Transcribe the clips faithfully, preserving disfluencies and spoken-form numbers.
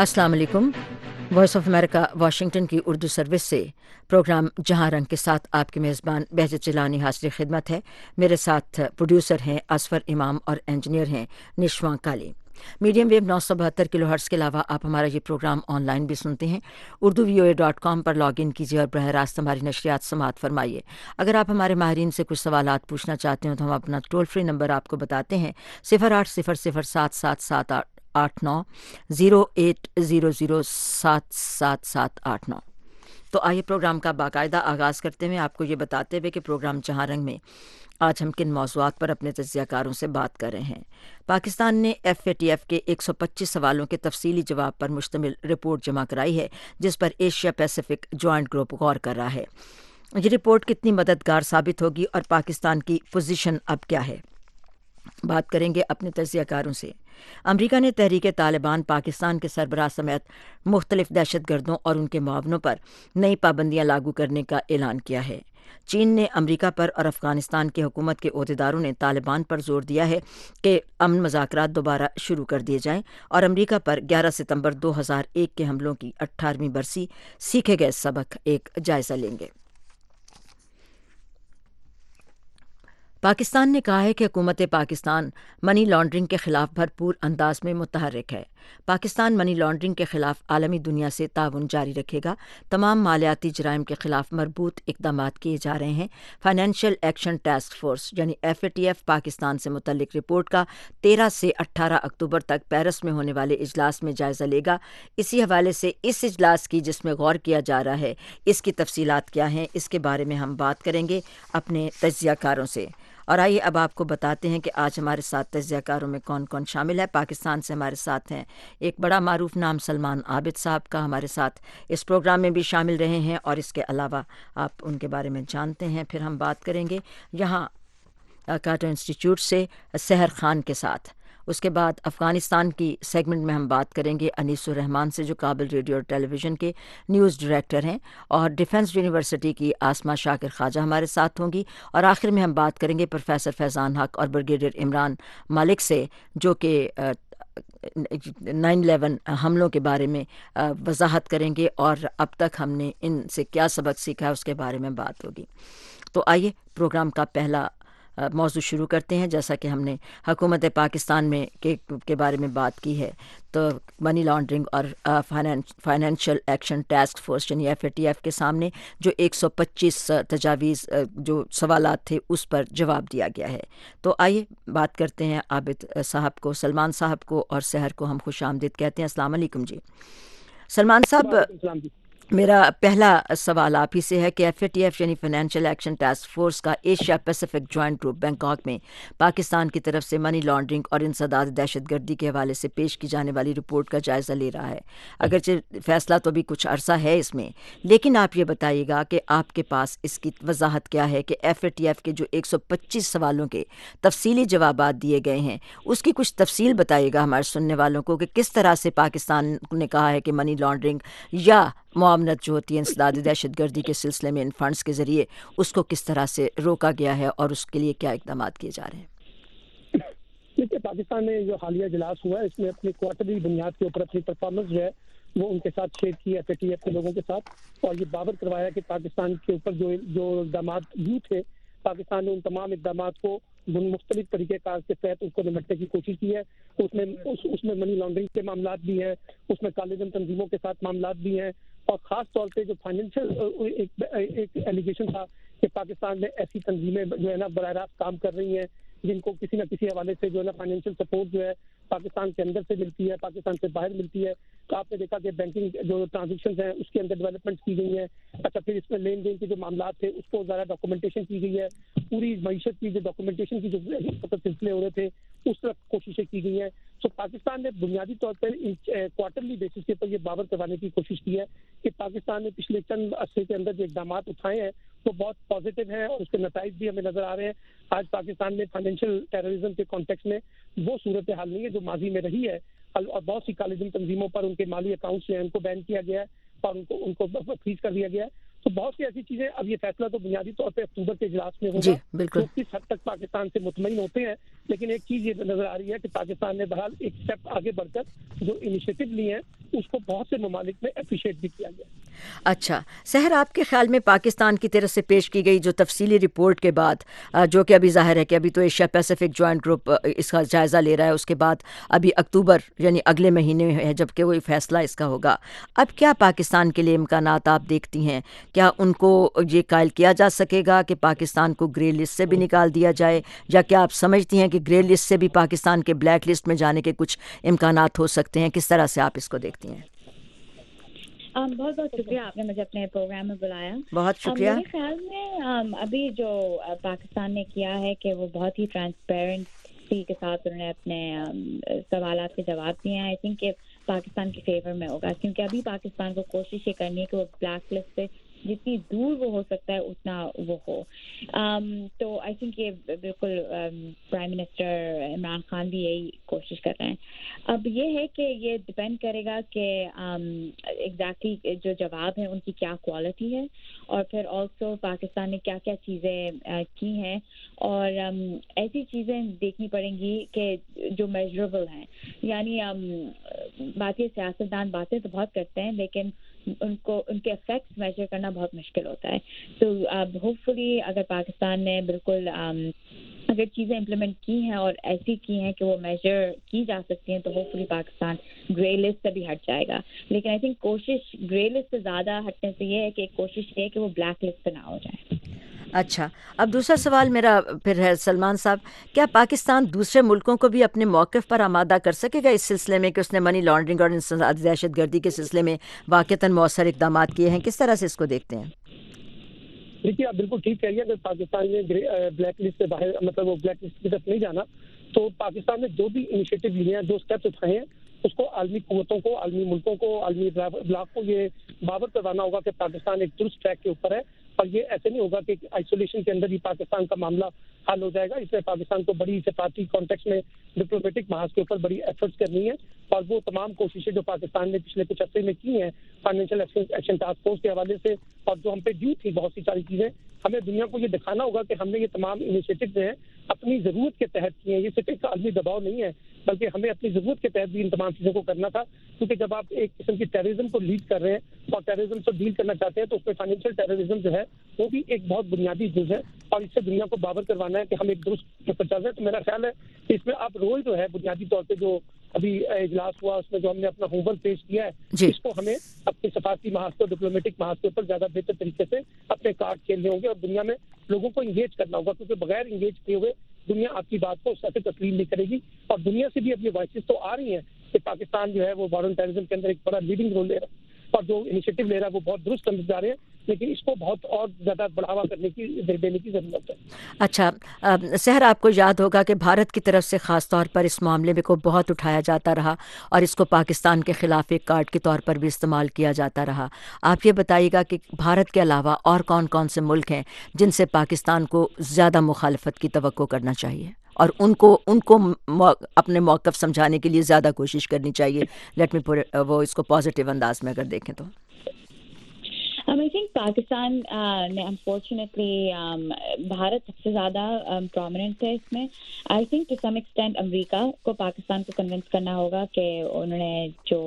السلام علیکم۔ Voice of America Washington کی اردو سروس سے پروگرام جہاں رنگ کے ساتھ آپ کے میزبان بہجت جیلانی حاضر خدمت ہے۔ میرے ساتھ پروڈیوسر ہیں اسفر امام اور انجینئر ہیں نشواں کالی۔ میڈیم ویو نو سو بہتر کلو ہرٹز کے علاوہ آپ ہمارا یہ پروگرام آن لائن بھی سنتے ہیں۔ Urdu V O A dot com پر لاگ ان کیجیے اور براہ راست ہماری نشریات سماعت فرمائیے۔ اگر آپ ہمارے ماہرین سے کچھ سوالات پوچھنا چاہتے ہیں تو ہم اپنا ٹول فری نمبر آپ کو بتاتے ہیں، صفر آٹھ صفر صفر سات سات سات آٹھ آٹھ نو زیرو ایٹ زیرو زیرو سات سات سات آٹھ نو۔ تو آئیے پروگرام کا باقاعدہ آغاز کرتے ہوئے آپ کو یہ بتاتے ہوئے کہ پروگرام جہاں رنگ میں آج ہم کن موضوعات پر اپنے تجزیہ کاروں سے بات کر رہے ہیں۔ پاکستان نے ایف اے ٹی ایف کے ایک سو پچیس سوالوں کے تفصیلی جواب پر مشتمل رپورٹ جمع کرائی ہے، جس پر ایشیا پیسیفک جوائنٹ گروپ غور کر رہا ہے۔ یہ رپورٹ کتنی مددگار ثابت ہوگی اور پاکستان کی پوزیشن اب کیا ہے، بات کریں گے اپنے تجزیہ کاروں سے۔ امریکہ نے تحریک طالبان پاکستان کے سربراہ سمیت مختلف دہشت گردوں اور ان کے معاونوں پر نئی پابندیاں لاگو کرنے کا اعلان کیا ہے۔ چین نے امریکہ پر اور افغانستان کی حکومت کے عہدیداروں نے طالبان پر زور دیا ہے کہ امن مذاکرات دوبارہ شروع کر دیے جائیں اور امریکہ پر گیارہ ستمبر دو ہزار ایک کے حملوں کی اٹھارہویں برسی سیکھے گئے سبق ایک جائزہ لیں گے۔ پاکستان نے کہا ہے کہ حکومت پاکستان منی لانڈرنگ کے خلاف بھرپور انداز میں متحرک ہے۔ پاکستان منی لانڈرنگ کے خلاف عالمی دنیا سے تعاون جاری رکھے گا۔ تمام مالیاتی جرائم کے خلاف مربوط اقدامات کیے جا رہے ہیں۔ فائنینشیل ایکشن ٹاسک فورس یعنی F A T F Pakistan سے متعلق رپورٹ کا تیرہ سے اٹھارہ اکتوبر تک پیرس میں ہونے والے اجلاس میں جائزہ لے گا۔ اسی حوالے سے اس اجلاس کی جس میں غور کیا جا رہا ہے، اس کی تفصیلات کیا ہیں، اس کے بارے میں ہم بات کریں گے اپنے تجزیہ کاروں سے۔ اور آئیے اب آپ کو بتاتے ہیں کہ آج ہمارے ساتھ تجزیہ کاروں میں کون کون شامل ہے۔ پاکستان سے ہمارے ساتھ ہیں ایک بڑا معروف نام سلمان عابد صاحب کا، ہمارے ساتھ اس پروگرام میں بھی شامل رہے ہیں اور اس کے علاوہ آپ ان کے بارے میں جانتے ہیں۔ پھر ہم بات کریں گے یہاں کارٹر انسٹیٹیوٹ سے سحر خان کے ساتھ۔ اس کے بعد افغانستان کی سیگمنٹ میں ہم بات کریں گے انیس الرحمان سے، جو کابل ریڈیو اور ٹیلی ویژن کے نیوز ڈائریکٹر ہیں، اور ڈیفنس یونیورسٹی کی آسما شاکر خواجہ ہمارے ساتھ ہوں گی۔ اور آخر میں ہم بات کریں گے پروفیسر فیضان حق اور بریگیڈیئر عمران مالک سے، جو کہ نائن الیون حملوں کے بارے میں وضاحت کریں گے اور اب تک ہم نے ان سے کیا سبق سیکھا ہے اس کے بارے میں بات ہوگی۔ تو آئیے پروگرام کا پہلا موضوع شروع کرتے ہیں۔ جیسا کہ ہم نے حکومت پاکستان میں کے, کے بارے میں بات کی ہے، تو منی لانڈرنگ اور فائنینشیل ایکشن ٹاسک فورس یعنی ایف اے ٹی ایف کے سامنے جو ایک سو پچیس تجاویز جو سوالات تھے اس پر جواب دیا گیا ہے۔ تو آئیے بات کرتے ہیں عابد صاحب کو، سلمان صاحب کو اور سحر کو ہم خوش آمدید کہتے ہیں۔ السلام علیکم جی سلمان صاحب۔ میرا پہلا سوال آپ ہی سے ہے کہ ایف اے ٹی ایف یعنی فائنینشیل ایکشن ٹاسک فورس کا Asia Pacific joint group Bangkok میں پاکستان کی طرف سے منی لانڈرنگ اور انسداد دہشت گردی کے حوالے سے پیش کی جانے والی رپورٹ کا جائزہ لے رہا ہے۔ اگرچہ فیصلہ تو بھی کچھ عرصہ ہے اس میں، لیکن آپ یہ بتائیے گا کہ آپ کے پاس اس کی وضاحت کیا ہے کہ ایف اے ٹی ایف کے جو ایک سو پچیس سوالوں کے تفصیلی جوابات دیے گئے ہیں اس کی کچھ تفصیل بتائیے گا ہمارے سننے والوں کو کہ کس طرح سے پاکستان نے کہا ہے کہ منی لانڈرنگ یا معاونت جو ہوتی ہے انسداد دہشت گردی کے سلسلے میں ان فنڈز کے ذریعے، اس کو کس طرح سے روکا گیا ہے اور اس کے لیے کیا اقدامات کیے جا رہے ہیں۔ دیکھیے، پاکستان میں جو حالیہ اجلاس ہوا ہے اس میں اپنی کوارٹرلی بنیاد کے اوپر اپنی پرفارمنس جو ہے وہ ان کے ساتھ شیئر کی ایف اے ٹی ایف کے لوگوں کے ساتھ، اور یہ باور کروایا کہ پاکستان کے اوپر جو جو اقدامات یوں تھے، پاکستان نے ان تمام اقدامات کو مختلف طریقہ کار کے تحت اس کو نمٹنے کی کوشش کی ہے۔ اس میں اس, اس میں منی لانڈرنگ کے معاملات بھی ہیں، اس میں کالے دھن تنظیموں کے ساتھ معاملات بھی ہیں، اور خاص طور پہ جو فائنینشیل ایک ایک ایلیگیشن تھا کہ پاکستان میں ایسی تنظیمیں جو ہے نا براہ راست کام کر رہی ہیں جن کو کسی نہ کسی حوالے سے جو ہے نا فائنینشیل سپورٹ جو ہے پاکستان کے اندر سے ملتی ہے، پاکستان سے باہر ملتی ہے۔ تو آپ نے دیکھا کہ بینکنگ جو ٹرانزیکشنز ہیں اس کے اندر ڈیولپمنٹ کی گئی ہیں۔ اچھا، پھر اس میں لین دین کے جو معاملات تھے اس کو زیادہ ڈاکومنٹیشن کی گئی ہے، پوری معیشت کی جو ڈاکومنٹیشن کی جو سلسلے ہو رہے تھے اس طرح کوششیں کی گئی ہیں۔ تو پاکستان نے بنیادی طور پر کوارٹرلی بیسس کے پر یہ باور کروانے کی کوشش کی ہے کہ پاکستان نے پچھلے چند عرصے کے اندر جو اقدامات اٹھائے ہیں وہ بہت پازیٹیو ہیں اور اس کے نتائج بھی ہمیں نظر آ رہے ہیں۔ آج پاکستان میں فائنینشیل ٹیررزم کے کانٹیکس میں وہ صورتحال نہیں ہے جو ماضی میں رہی ہے، اور بہت سی کالے دھن تنظیموں پر ان کے مالی اکاؤنٹس جو ہیں ان کو بین کیا گیا ہے اور ان کو ان کو فریز کر دیا گیا ہے۔ تو بہت سی ایسی چیزیں، اب یہ فیصلہ تو بنیادی طور پہ اکتوبر کے اجلاس میں ہوگا جو کس حد تک پاکستان سے مطمئن ہوتے ہیں، لیکن ایک چیز یہ نظر آ رہی ہے کہ پاکستان نے بہرحال ایک اسٹیپ آگے بڑھ کر جو انیشیٹو لی ہیں اس کو بہت سے ممالک میں اپریشیٹ بھی کیا گیا. اچھا سحر، آپ کے خیال میں پاکستان کی طرف سے پیش کی گئی جو تفصیلی رپورٹ کے بعد، جو کہ ابھی ظاہر ہے کہ ابھی تو ایشیا پیسیفک جوائنٹ گروپ اس کا جائزہ لے رہا ہے، اس کے بعد ابھی اکتوبر یعنی اگلے مہینے ہے جب کہ وہ فیصلہ اس کا ہوگا، اب کیا پاکستان کے لیے امکانات آپ دیکھتی ہیں؟ کیا ان کو یہ قائل کیا جا سکے گا کہ پاکستان کو گرے لسٹ سے بھی نکال دیا جائے، یا کیا آپ سمجھتی ہیں کہ گرے لسٹ سے بھی پاکستان کے بلیک لسٹ میں جانے کے کچھ امکانات ہو سکتے ہیں؟ کس طرح سے آپ اس کو دیکھتی ہیں؟ Um, بہت بہت شکریہ آپ نے مجھے اپنے پروگرام میں بلایا. بہت شکریہ. میرے خیال میں um, ابھی جو uh, پاکستان نے کیا ہے کہ وہ بہت ہی ٹرانسپیرنسی کے ساتھ انہوں نے اپنے um, سوالات کے جواب دیے ہیں. آئی تھنک کہ پاکستان کے فیور میں ہوگا، کیونکہ ابھی پاکستان کو کوشش یہ کرنی ہے کہ وہ بلیک لسٹ سے جتنی دور وہ ہو سکتا ہے اتنا وہ ہو. um, تو آئی تھنک یہ بالکل پرائم منسٹر عمران خان بھی یہی کوشش کر رہے ہیں. اب یہ ہے کہ یہ ڈپینڈ کرے گا کہ ایگزیکٹلی um, جو جواب ہیں ان کی کیا کوالٹی ہے، اور پھر آلسو پاکستان نے کیا کیا چیزیں uh, کی ہیں، اور um, ایسی چیزیں دیکھنی پڑیں گی کہ جو میجریبل ہیں. یعنی um, باقی سیاستدان باتیں تو بہت کرتے ہیں لیکن ان کو ان کے افیکٹس میجر کرنا بہت مشکل ہوتا ہے. تو اب ہوپ فلی اگر پاکستان نے بالکل اگر چیزیں امپلیمنٹ کی ہیں اور ایسی کی ہیں کہ وہ میجر کی جا سکتی ہیں تو hopefully Pakistan grey list سے بھی ہٹ جائے گا. لیکن آئی تھنک کوشش گرے لسٹ سے زیادہ ہٹنے سے یہ ہے کہ کوشش یہ ہے کہ وہ بلیک لسٹ پہ نہ ہو جائے. اچھا، اب دوسرا سوال میرا پھر ہے سلمان صاحب، کیا پاکستان دوسرے ملکوں کو بھی اپنے موقف پر آمادہ کر سکے گا اس سلسلے میں کہ اس نے منی لانڈرنگ اور انسداد دہشت گردی کے سلسلے میں واقعتاً مؤثر اقدامات کیے ہیں؟ کس طرح سے اس کو دیکھتے ہیں؟ دیکھیے آپ بالکل ٹھیک کہہ رہی ہیں. اگر پاکستان نے بلیک لسٹ سے باہر مطلب وہ بلیک لسٹ کی طرف نہیں جانا تو پاکستان نے جو بھی انیشیٹو لیے ہیں، جو اسٹیپس اٹھائے ہیں، اس کو عالمی قوتوں کو، عالمی ملکوں کو، عالمی بلاک کو یہ باور کروانا ہوگا کہ پاکستان ایک درست ٹریک کے اوپر ہے. اور یہ ایسے نہیں ہوگا کہ آئسولیشن کے اندر ہی پاکستان کا معاملہ حل ہو جائے گا. اس میں پاکستان کو بڑی سفارتی کانٹیکس میں ڈپلومیٹک محاذ کے اوپر بڑی ایفرٹس کرنی ہے، اور وہ تمام کوششیں جو پاکستان نے پچھلے کچھ عرصے میں کی ہیں فائنینشیل ایکشن ٹاسک فورس کے حوالے سے، اور جو ہم پہ ڈیو تھی بہت سی ساری چیزیں، ہمیں دنیا کو یہ دکھانا ہوگا کہ ہم نے یہ تمام انیشیٹو جو ہیں اپنی ضرورت کے تحت کیے ہیں. یہ صرف ایک عالمی دباؤ نہیں ہے بلکہ ہمیں اپنی ضرورت کے تحت بھی ان تمام چیزوں کو کرنا تھا. کیونکہ جب آپ ایک قسم کی ٹیررزم کو لیڈ کر رہے ہیں اور ٹیررزم سے ڈیل کرنا چاہتے ہیں تو اس میں فائنینشیل ٹیررزم جو ہے وہ بھی ایک بہت بنیادی جز ہے، اور اس سے دنیا کو باور کروانا ہے کہ ہم ایک درست پر چل رہے ہیں. تو میرا خیال ہے کہ اس میں آپ رول جو ہے بنیادی طور پہ جو ابھی اجلاس ہوا اس میں جو ہم نے اپنا ہوم ورک پیش کیا ہے جی. اس کو ہمیں اپنے سفارتی محاذ کو، ڈپلومیٹک محاذ کے اوپر زیادہ بہتر طریقے سے اپنے کارڈ کھیلنے ہوں گے اور دنیا میں لوگوں کو انگیج کرنا ہوگا، کیونکہ بغیر انگیج کیے ہوئے دنیا آپ کی بات کو اس طرح سے تسلیم نہیں کرے گی. اور دنیا سے بھی اب یہ وائسز تو آ رہی ہیں کہ پاکستان جو ہے وہ وارن ٹیررزم کے اندر ایک بڑا لیڈنگ رول لے رہا ہے، اور جو انیشیٹو لے رہا ہے وہ بہت درست سمجھ جا رہے ہیں، لیکن اس کو بہت اور زیادہ بڑھاوا کرنے کی دینے کی ضرورت ہے. اچھا سحر، آپ کو یاد ہوگا کہ بھارت کی طرف سے خاص طور پر اس معاملے میں کو بہت اٹھایا جاتا رہا اور اس کو پاکستان کے خلاف ایک کارڈ کے طور پر بھی استعمال کیا جاتا رہا. آپ یہ بتائیے گا کہ بھارت کے علاوہ اور کون کون سے ملک ہیں جن سے پاکستان کو زیادہ مخالفت کی توقع کرنا چاہیے اور ان کو ان کو اپنے موقف سمجھانے کے لیے زیادہ کوشش کرنی چاہیے؟ لیٹ می وہ اس کو پازیٹیو انداز میں اگر دیکھیں تو آئی تھنک پاکستان نے انفارچونیٹلی بھارت سب سے زیادہ پرومیننٹ ہے اس میں. I think to some extent America کو پاکستان کو کنونس کرنا ہوگا کہ انہوں نے جو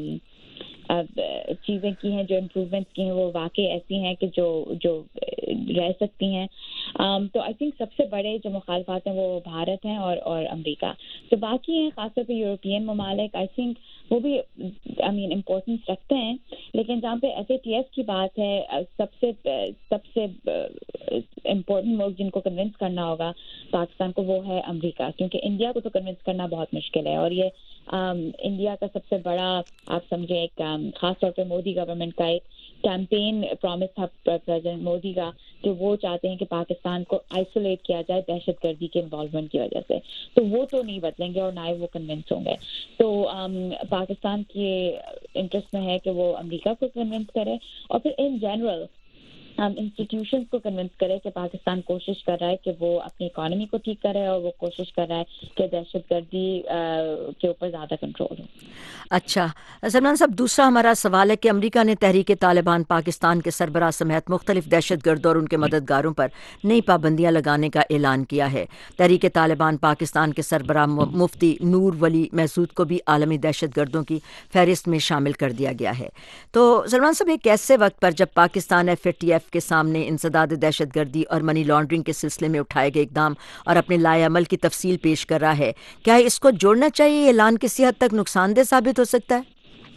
چیزیں کی ہیں، جو امپروومنٹس کی ہیں، وہ واقعی ایسی ہیں کہ جو جو رہ سکتی ہیں. تو آئی تھنک سب سے بڑے جو مخالفات ہیں وہ بھارت ہیں اور اور امریکہ. تو باقی ہیں خاص طور پہ یورپین ممالک، آئی تھنک وہ بھی آئی مین امپورٹنس رکھتے ہیں. لیکن جہاں پہ ایف اے ٹی ایف کی بات ہے، سب سے سب سے امپورٹنٹ ملک جن کو کنونس کرنا ہوگا پاکستان کو وہ ہے امریکہ، کیونکہ انڈیا کو تو کنونس کرنا بہت مشکل ہے. اور یہ انڈیا کا سب سے بڑا آپ سمجھیں ایک خاص طور پہ مودی گورنمنٹ کا ایک کیمپین پرومس تھا پریزیڈنٹ مودی کا کہ وہ چاہتے ہیں کہ پاکستان کو آئسولیٹ کیا جائے دہشت گردی کے انوالومنٹ کی وجہ سے. تو وہ تو نہیں بدلیں گے اور نہ ہی وہ کنونس ہوں گے. تو پاکستان کے انٹرسٹ میں ہے کہ وہ امریکہ کو کنونس کرے. اور پھر ان جنرل انسٹیٹیوشنس کو کنونس کرے کہ پاکستان کوشش کر رہا ہے کہ وہ اپنی اکانومی کو ٹھیک کرے اور وہ کوشش کر رہا ہے کہ دہشت گردی کے اوپر زیادہ کنٹرول ہو. اچھا سلمان صاحب، دوسرا ہمارا سوال ہے کہ امریکہ نے تحریک طالبان پاکستان کے سربراہ سمیت مختلف دہشت گردوں اور ان کے مددگاروں پر نئی پابندیاں لگانے کا اعلان کیا ہے. تحریک طالبان پاکستان کے سربراہ مفتی نور ولی محسود کو بھی عالمی دہشت گردوں کی فہرست میں شامل کر دیا گیا ہے. تو سلمان صاحب، ایک ایسے وقت پر جب Pakistan F A T F کے سامنے انسداد دہشت گردی اور منی لانڈرنگ کے سلسلے میں اٹھائے گئے اقدام اور اپنے لائے عمل کی تفصیل پیش کر رہا ہے، کیا اس کو جوڑنا چاہیے؟ یہ اعلان کسی حد تک نقصان دہ ثابت ہو سکتا ہے؟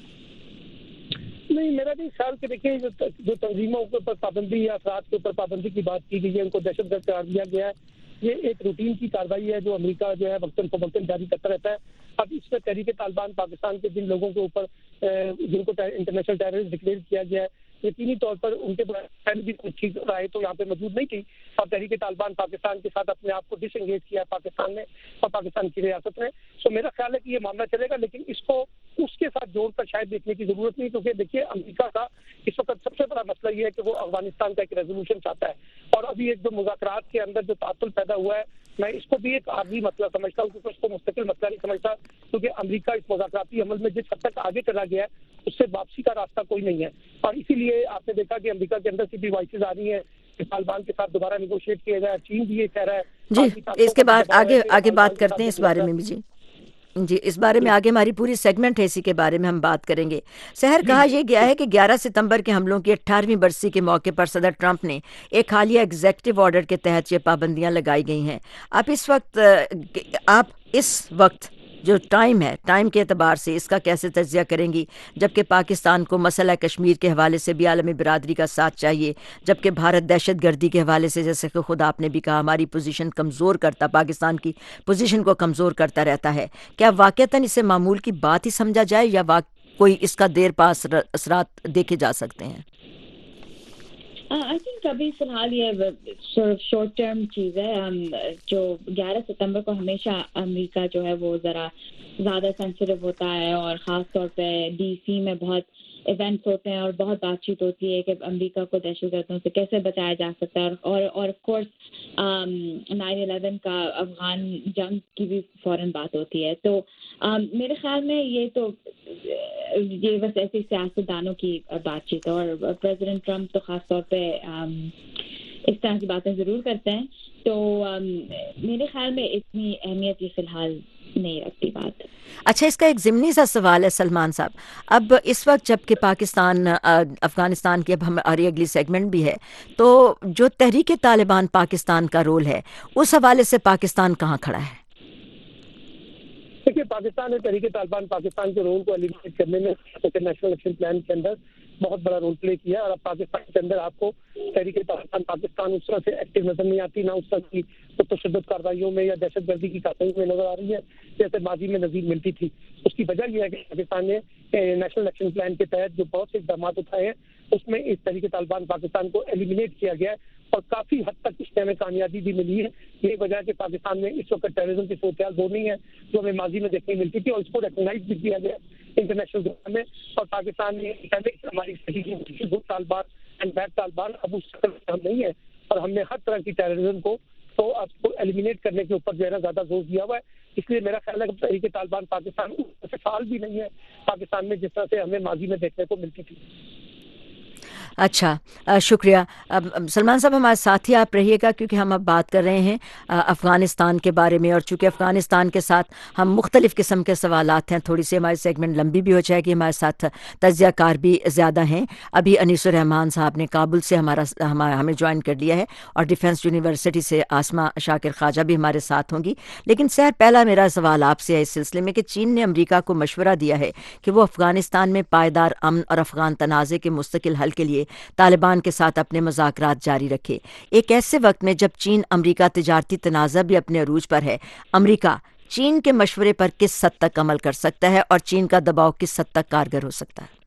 نہیں، میرا نہیں خیال کہ دیکھیں جو تنظیموں کے اوپر پابندی یا افراد کے اوپر پابندی کی بات کی گئی ہے، ان کو دہشت گرد قرار دیا گیا ہے، یہ ایک روٹین کی کارروائی ہے جو امریکہ جو ہے وقتاً فوقتاً جاری کرتا رہتا ہے. اب اس میں تحریک طالبان پاکستان کے جن لوگوں کے اوپر جن کو انٹرنیشنل ٹیررسٹ ڈکلیئر کیا گیا ہے، یقینی طور پر ان کے پہلے بھی کچھ ٹھیک رائے تو یہاں پہ موجود نہیں تھی، اور تحریک طالبان پاکستان کے ساتھ اپنے آپ کو ڈس انگیج کیا ہے پاکستان نے اور پاکستان کی ریاست نے. سو میرا خیال ہے کہ یہ معاملہ چلے گا، لیکن اس کو اس کے ساتھ جوڑ کر شاید دیکھنے کی ضرورت نہیں، کیونکہ دیکھیے امریکہ کا اس وقت سب سے بڑا مسئلہ یہ ہے کہ وہ افغانستان کا ایک ریزولوشن چاہتا ہے، اور ابھی ایک جو مذاکرات کے اندر جو تعطل پیدا ہوا ہے، میں اس کو بھی ایک عارضی مسئلہ سمجھتا ہوں، کیونکہ اس کو مستقل مسئلہ نہیں سمجھتا، کیونکہ امریکہ اس مذاکراتی عمل میں جس حد تک آگے چلا گیا ہے اس سے واپسی کا راستہ کوئی نہیں ہے. اور اسی لیے آپ نے دیکھا کہ امریکہ کے اندر سے بھی وائسز آ رہی ہیں کہ طالبان کے ساتھ دوبارہ نیگوشیٹ کیا جائے. چین بھی یہ کہہ رہا ہے. جی، اس کے بعد آگے آگے بات کرتے ہیں اس بارے میں بھی. جی جی اس بارے میں آگے ہماری پوری سیگمنٹ ہے، اسی کے بارے میں ہم بات کریں گے. سحر، کہا یہ گیا ہے کہ گیارہ ستمبر کے حملوں کی اٹھارہویں برسی کے موقع پر صدر ٹرمپ نے ایک حالیہ ایگزیکٹو آرڈر کے تحت یہ پابندیاں لگائی گئی ہیں. آپ اس وقت آپ اس وقت جو ٹائم ہے، ٹائم کے اعتبار سے اس کا کیسے تجزیہ کریں گی؟ جبکہ پاکستان کو مسئلہ کشمیر کے حوالے سے بھی عالمی برادری کا ساتھ چاہیے، جبکہ بھارت دہشت گردی کے حوالے سے، جیسے کہ خود آپ نے بھی کہا، ہماری پوزیشن کمزور کرتا، پاکستان کی پوزیشن کو کمزور کرتا رہتا ہے. کیا واقعتاً اسے معمول کی بات ہی سمجھا جائے یا کوئی اس کا دیر پا اثرات دیکھے جا سکتے ہیں؟ آئی تھنک ابھی فی الحال یہ شارٹ ٹرم چیز ہے. جو گیارہ ستمبر کو ہمیشہ امریکہ جو ہے وہ ذرا زیادہ سینسٹیو ہوتا ہے، اور خاص طور پہ ڈی سی میں بہت ایونٹس ہوتے ہیں اور بہت بات چیت ہوتی ہے کہ امریکہ کو دہشت گردوں سے کیسے بچایا جا سکتا ہے. اور اور آف کورس نائن الیون کا افغان جنگ کی بھی فوراً بات ہوتی ہے. تو میرے خیال میں یہ تو یہ بس ایسی سیاستدانوں کی بات چیت ہے، اور پریزیڈنٹ ٹرمپ تو خاص طور پہ اس طرح کی باتیں ضرور کرتے ہیں. تو میرے خیال میں اتنی اہمیت یہ فی الحال نہیں رکھتی بات. اچھا، اس کا ایک ضمنی سا سوال ہے سلمان صاحب. اب اس وقت جب کہ پاکستان افغانستان کی اب ہماری اگلی سیگمنٹ بھی ہے، تو جو تحریک طالبان پاکستان کا رول ہے اس حوالے سے پاکستان کہاں کھڑا ہے؟ دیکھیے، پاکستان نے تحریک طالبان پاکستان کے رول کو ایلیمیٹ کرنے میں نیشنل ایکشن پلان کے اندر بہت بڑا رول پلے کیا، اور اب پاکستان کے اندر آپ کو تحریک طالبان پاکستان اس طرح سے ایکٹیو نظر نہیں آتی، نہ اس طرح کی تشدد کارروائیوں میں یا دہشت گردی کی کارروائیوں میں نظر آ رہی ہے جیسے ماضی میں نظیر ملتی تھی. اس کی وجہ یہ ہے کہ پاکستان نے نیشنل ایکشن پلان کے تحت جو بہت سے اقدامات اٹھائے ہیں اس میں اس تحریک طالبان پاکستان کو ایلیمینیٹ کیا گیا ہے، اور کافی حد تک اس میں ہمیں کامیابی بھی ملی ہے. یہی وجہ ہے کہ پاکستان میں اس وقت ٹیررزم کی صورتحال وہ نہیں ہے جو ہمیں ماضی میں دیکھنے ملتی تھی، اور اس کو ریکگنائز بھی کیا گیا انٹرنیشنل دنیا میں. اور پاکستان نے پہلے ہماری صحیح good Taliban and bad Taliban اب اس شکل میں ہم نہیں ہے، اور ہم نے ہر طرح کی ٹیررزم کو تو اب کو ایلیمینیٹ کرنے کے اوپر جو ہے نا زیادہ زور دیا ہوا ہے. اس لیے میرا خیال ہے کہ تحریک طالبان پاکستان سے فعال بھی نہیں ہے پاکستان میں جس طرح سے ہمیں ماضی میں دیکھنے کو ملتی تھی. اچھا، شکریہ. سلمان صاحب ہمارے ساتھ ہی آپ رہیے گا، کیونکہ ہم اب بات کر رہے ہیں افغانستان کے بارے میں، اور چونکہ افغانستان کے ساتھ ہم مختلف قسم کے سوالات ہیں، تھوڑی سی ہماری سیگمنٹ لمبی بھی ہو جائے گی. ہمارے ساتھ تجزیہ کار بھی زیادہ ہیں. ابھی انیس الرحمان صاحب نے کابل سے ہمارا ہمیں جوائن کر لیا ہے، اور ڈیفنس یونیورسٹی سے آسما شاکر خواجہ بھی ہمارے ساتھ ہوں گی. لیکن سر، پہلا میرا سوال آپ سے ہے اس سلسلے میں کہ چین نے امریکہ کو مشورہ دیا ہے کہ وہ افغانستان میں پائیدار امن اور افغان تنازع کے مستقل حل کے لیے طالبان کے ساتھ اپنے مذاکرات جاری رکھے. ایک ایسے وقت میں جب چین امریکہ تجارتی تنازع بھی اپنے عروج پر ہے، امریکہ چین کے مشورے پر کس حد تک عمل کر سکتا ہے اور چین کا دباؤ کس حد تک کارگر ہو سکتا ہے؟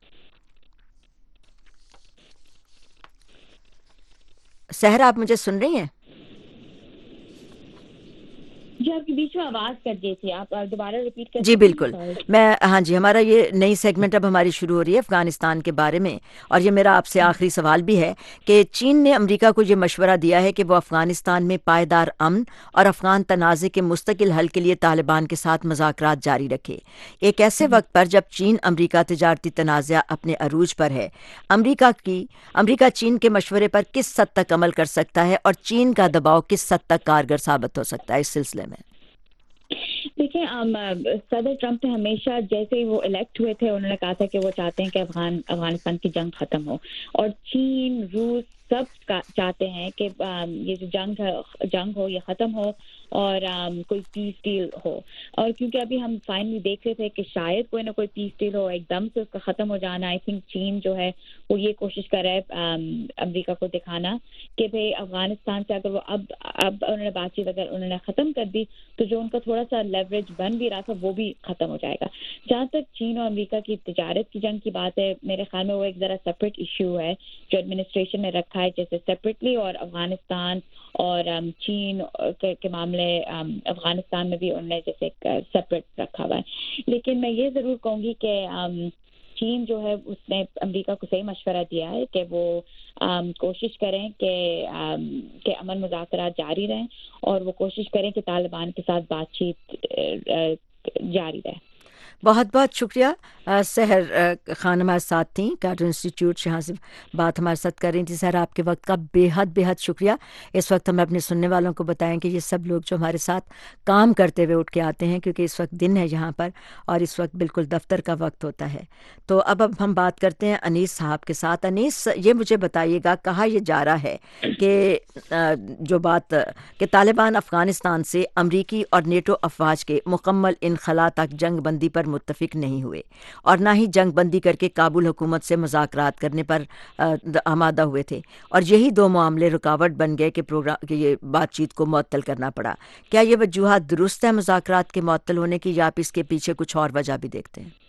سحر، آپ مجھے سن رہی ہیں؟ جی آپ کے بیچ میں آواز کٹ گئی تھی, آپ دوبارہ ریپیٹ کر. جی بالکل, میں ہاں جی, ہمارا یہ نئی سیگمنٹ اب ہماری شروع ہو رہی ہے افغانستان کے بارے میں, اور یہ میرا آپ سے آخری سوال بھی ہے کہ چین نے امریکہ کو یہ مشورہ دیا ہے کہ وہ افغانستان میں پائیدار امن اور افغان تنازع کے مستقل حل کے لیے طالبان کے ساتھ مذاکرات جاری رکھے, ایک ایسے وقت پر جب چین امریکہ تجارتی تنازع اپنے عروج پر ہے. امریکہ کی امریکہ چین کے مشورے پر کس حد تک عمل کر سکتا ہے اور چین کا دباؤ کس حد تک کارگر ثابت ہو سکتا ہے اس سلسلے میں؟ دیکھیں, صدر ٹرمپ نے ہمیشہ جیسے ہی وہ الیکٹ ہوئے تھے انہوں نے کہا تھا کہ وہ چاہتے ہیں کہ افغان افغانستان کی جنگ ختم ہو, اور چین, روس سب چاہتے ہیں کہ یہ جو جنگ جنگ ہو یہ ختم ہو اور کوئی پیس ڈیل ہو. اور کیونکہ ابھی ہم فائنلی دیکھ رہے تھے کہ شاید کوئی نہ کوئی پیس ڈیل ہو, ایک دم سے اس کا ختم ہو جانا. آئی تھنک چین جو ہے وہ یہ کوشش کر رہا ہے امریکہ کو دکھانا کہ بھئی افغانستان سے اگر وہ اب اب انہوں نے بات چیت اگر انہوں نے ختم کر دی تو جو ان کا تھوڑا سا لیوریج بن بھی رہا تھا وہ بھی ختم ہو جائے گا. جہاں تک چین اور امریکہ کی تجارت کی جنگ کی بات ہے, میرے خیال میں وہ ایک ذرا سپریٹ ایشو ہے جو ایڈمنسٹریشن نے رکھا ہے جیسے سپریٹلی, اور افغانستان اور چین کے معاملے افغانستان میں بھی انہوں نے جیسے سپریٹ رکھا ہوا ہے. لیکن میں یہ ضرور کہوں گی کہ چین جو ہے اس نے امریکہ کو صحیح مشورہ دیا ہے کہ وہ کوشش کریں کہ کہ امن مذاکرات جاری رہیں اور وہ کوشش کریں کہ طالبان کے ساتھ بات چیت جاری رہے. بہت بہت شکریہ. سحر خان ہمارے ساتھ تھیں, کارٹون انسٹیٹیوٹ یہاں سے بات ہمارے ساتھ کر رہی تھیں. سحر, آپ کے وقت کا بے حد بے حد شکریہ. اس وقت ہم اپنے سننے والوں کو بتائیں کہ یہ سب لوگ جو ہمارے ساتھ کام کرتے ہوئے اٹھ کے آتے ہیں, کیونکہ اس وقت دن ہے یہاں پر اور اس وقت بالکل دفتر کا وقت ہوتا ہے. تو اب اب ہم بات کرتے ہیں انیس صاحب کے ساتھ. انیس, یہ مجھے بتائیے گا, کہا یہ جا رہا ہے کہ جو بات کہ طالبان افغانستان سے امریکی اور نیٹو افواج کے مکمل انخلا تک جنگ بندی پر متفق نہیں ہوئے اور نہ ہی جنگ بندی کر کے کابل حکومت سے مذاکرات کرنے پر آمادہ ہوئے تھے, اور یہی دو معاملے رکاوٹ بن گئے کہ پروگرام کہ یہ بات چیت کو معطل کرنا پڑا. کیا یہ وجوہات درست ہے مذاکرات کے معطل ہونے کی, یا آپ اس کے پیچھے کچھ اور وجہ بھی دیکھتے ہیں؟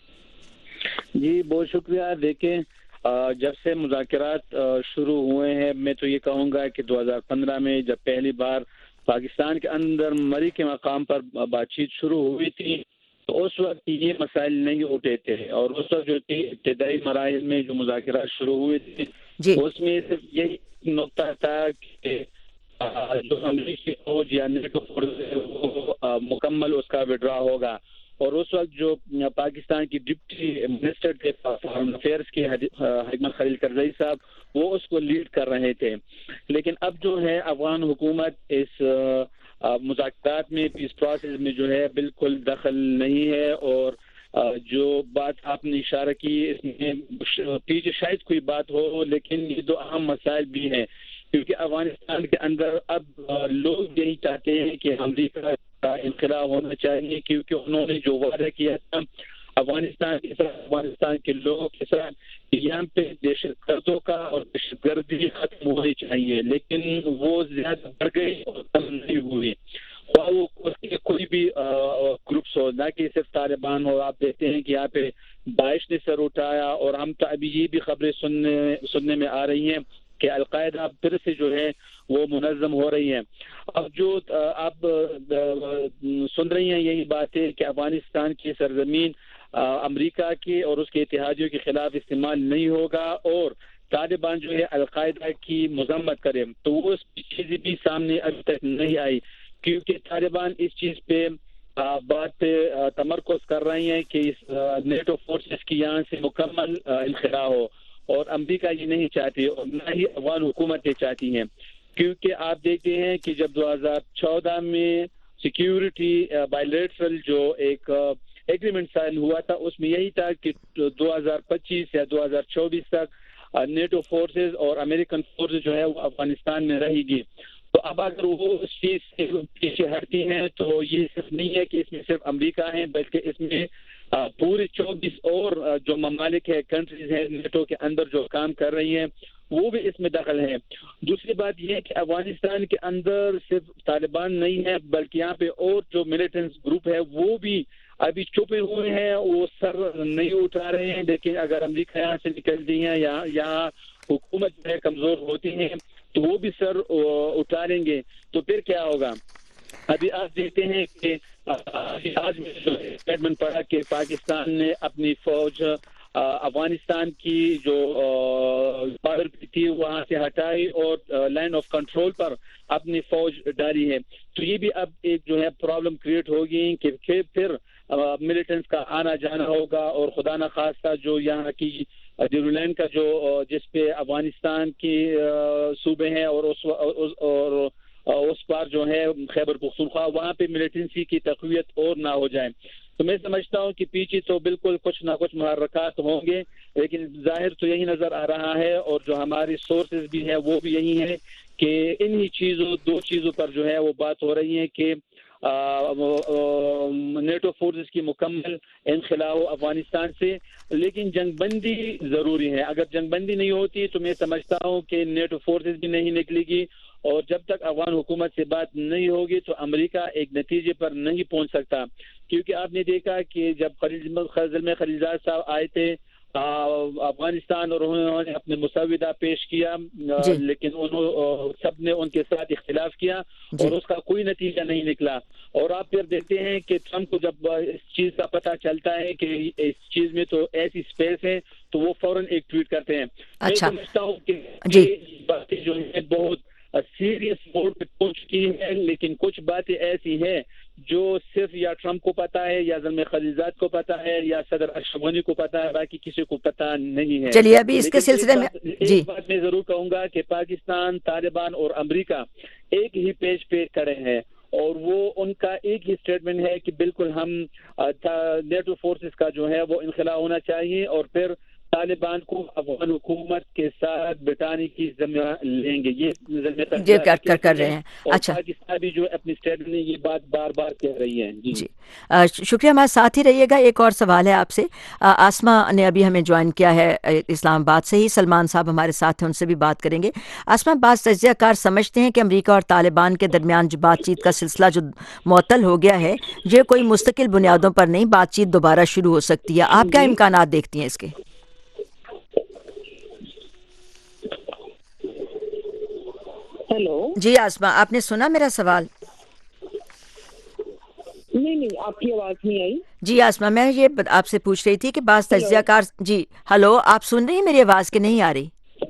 جی بہت شکریہ. دیکھیں, جب سے مذاکرات شروع ہوئے ہیں, میں تو یہ کہوں گا کہ دو ہزار پندرہ میں جب پہلی بار پاکستان کے اندر مری کے مقام پر بات چیت شروع ہوئی تھی تو اس وقت یہ مسائل نہیں اٹھے تھے, اور اس وقت جو ابتدائی مراحل میں جو مذاکرات شروع ہوئے تھے جی. اس میں صرف یہی نقطہ تھا کہ جو امریکی فوج یا نیٹو فورس ہے وہ مکمل اس کا وڈرا ہوگا, اور اس وقت جو پاکستان کی ڈپٹی منسٹر تھے فارن افیئرس کے حکمت خلیل کرزئی صاحب وہ اس کو لیڈ کر رہے تھے. لیکن اب جو ہے افغان حکومت اس مذاکرات میں پیس پروسیس میں جو ہے بالکل دخل نہیں ہے, اور جو بات آپ نے اشارہ کی اس میں پیچھے شاید کوئی بات ہو, لیکن یہ دو اہم مسائل بھی ہیں کیونکہ افغانستان کے اندر اب لوگ یہی چاہتے ہیں کہ امریکہ کا انخلا ہونا چاہیے, کیونکہ انہوں نے جو وعدہ کیا تھا افغانستان کے ساتھ افغانستان کے لوگوں کے ساتھ یہاں پہ دہشت گردوں کا اور دہشت گردی ختم ہونی چاہیے, لیکن وہ زیادہ بڑھ گئی اور کم نہیں ہوئی. وہ کوئی بھی گروپس ہو, نہ کہ صرف طالبان ہو. آپ دیکھتے ہیں کہ یہاں پہ داعش نے سر اٹھایا, اور ہم تو ابھی یہ بھی خبریں سننے سننے میں آ رہی ہیں کہ القاعدہ پھر سے جو ہے وہ منظم ہو رہی ہیں. اب جو آپ سن رہی ہیں یہی بات ہے کہ افغانستان کی سرزمین امریکہ کے اور اس کے اتحادیوں کے خلاف استعمال نہیں ہوگا, اور طالبان جو ہے القاعدہ کی مذمت کرے, تو وہ اس چیز بھی سامنے ابھی تک نہیں آئی, کیونکہ طالبان اس چیز پہ بات پہ تمرکز کر رہی ہیں کہ نیٹو فورسز کی یہاں سے مکمل انخلا ہو, اور امریکہ یہ نہیں چاہتی اور نہ ہی افغان حکومتیں چاہتی ہیں. کیونکہ آپ دیکھتے ہیں کہ جب دو ہزار چودہ میں سیکیورٹی بائیلیٹرل جو ایک ایگریمنٹ سائن ہوا تھا اس میں یہی تھا کہ دو ہزار پچیس یا دو ہزار چوبیس تک نیٹو فورسز اور امریکن فورسز جو ہے وہ افغانستان میں رہے گی. تو اب اگر وہ اس چیز سے پیچھے ہٹتی ہیں تو یہ صرف نہیں ہے کہ اس میں صرف امریکہ ہیں, بلکہ اس میں پورے چوبیس اور جو ممالک ہے کنٹریز ہیں نیٹو کے اندر جو کام کر رہی ہیں وہ بھی اس میں دخل ہیں. دوسری بات یہ ہے کہ افغانستان کے اندر صرف طالبان نہیں ہے, بلکہ یہاں پہ اور جو ملیٹنٹ گروپ ہے وہ بھی ابھی چھپے ہوئے ہیں, وہ سر نہیں اٹھا رہے ہیں. لیکن اگر امریکہ یہاں سے نکلتی ہیں یا یہاں حکومت جو ہے کمزور ہوتی ہے تو وہ بھی سر اٹھا لیں گے, تو پھر کیا ہوگا؟ ابھی آپ دیکھتے ہیں کہ آج میں جو اسٹیٹمنٹ پڑھا کہ پاکستان نے اپنی فوج افغانستان کی جو بارڈر تھی وہاں سے ہٹائی اور لائن آف کنٹرول پر اپنی فوج ڈالی ہے. تو یہ بھی اب ایک جو ہے پرابلم کریٹ ہوگی کہ پھر ملیٹنٹس کا آنا جانا ہوگا اور خدا نخواستہ جو یہاں کی ڈیولینڈ کا جو جس پہ افغانستان کی صوبے ہیں اور اس اور اس پر جو ہے خیبر پختونخوا وہاں پہ ملیٹنسی کی تقویت اور نہ ہو جائے. تو میں سمجھتا ہوں کہ پیچھے تو بالکل کچھ نہ کچھ محرکات ہوں گے, لیکن ظاہر تو یہی نظر آ رہا ہے اور جو ہماری سورسز بھی ہیں وہ بھی یہی ہے کہ انہی چیزوں دو چیزوں پر جو ہے وہ بات ہو رہی ہے کہ نیٹو فورسز کی مکمل انخلا ہو افغانستان سے, لیکن جنگ بندی ضروری ہے. اگر جنگ بندی نہیں ہوتی تو میں سمجھتا ہوں کہ نیٹو فورسز بھی نہیں نکلے گی, اور جب تک افغان حکومت سے بات نہیں ہوگی تو امریکہ ایک نتیجے پر نہیں پہنچ سکتا. کیونکہ آپ نے دیکھا کہ جب خلیل خلیلزاد صاحب آئے تھے افغانستان اور انہوں نے اپنے مسودہ پیش کیا, جی. لیکن انہوں سب نے ان کے ساتھ اختلاف کیا جی. اور اس کا کوئی نتیجہ نہیں نکلا. اور آپ پھر دیکھتے ہیں کہ ٹرمپ کو جب اس چیز کا پتہ چلتا ہے کہ اس چیز میں تو ایسی سپیس ہے تو وہ فوراً ایک ٹویٹ کرتے ہیں. اچھا. میں سمجھتا ہوں کہ جی. باتیں جو ہے بہت سیریس موڈ پہ پہنچ چکی ہے, لیکن کچھ باتیں ایسی ہیں جو صرف یا ٹرمپ کو پتا ہے یا زلمے خلیلزاد کو پتا ہے یا صدر اشرف غنی کو پتا ہے, باقی کسی کو پتا نہیں ہے. چلیے ابھی اس کے سلسلے میں جی ایک بات میں ضرور کہوں گا کہ پاکستان, طالبان اور امریکہ ایک ہی پیج پہ کھڑے ہیں اور وہ ان کا ایک ہی اسٹیٹمنٹ ہے کہ بالکل ہم نیٹو فورسز کا جو ہے وہ انخلا ہونا چاہیے اور پھر طالبان کو افغان حکومت کے ساتھ بٹانے کی ذمہ لیں گے. یہ یہ کر کر رہے ہیں. اچھا, پاکستان بھی جو اپنی اسٹیٹمنٹ میں یہ بات بار بار کہہ رہی ہے. جی, جی. شکریہ, ہمارے ساتھ ہی رہیے گا. ایک اور سوال ہے آپ سے. آسما نے ابھی ہمیں جوائن کیا ہے اسلام آباد سے ہی. سلمان صاحب ہمارے ساتھ ہیں, ان سے بھی بات کریں گے. آسما, بعض تجزیہ کار سمجھتے ہیں کہ امریکہ اور طالبان کے درمیان جو بات چیت کا سلسلہ جو معطل ہو گیا ہے یہ کوئی مستقل بنیادوں پر نہیں, بات چیت دوبارہ شروع ہو سکتی ہے. آپ کیا امکانات دیکھتی ہیں اس کے؟ ہیلو. جی آسما, آپ نے سنا میرا سوال؟ نہیں نہیں, آپ کی آواز نہیں آئی. جی آسما, میں یہ آپ سے پوچھ رہی تھی کہ بعض تجزیہ کار, جی ہلو, آپ سن رہی ہیں میری آواز کہ نہیں آ رہی؟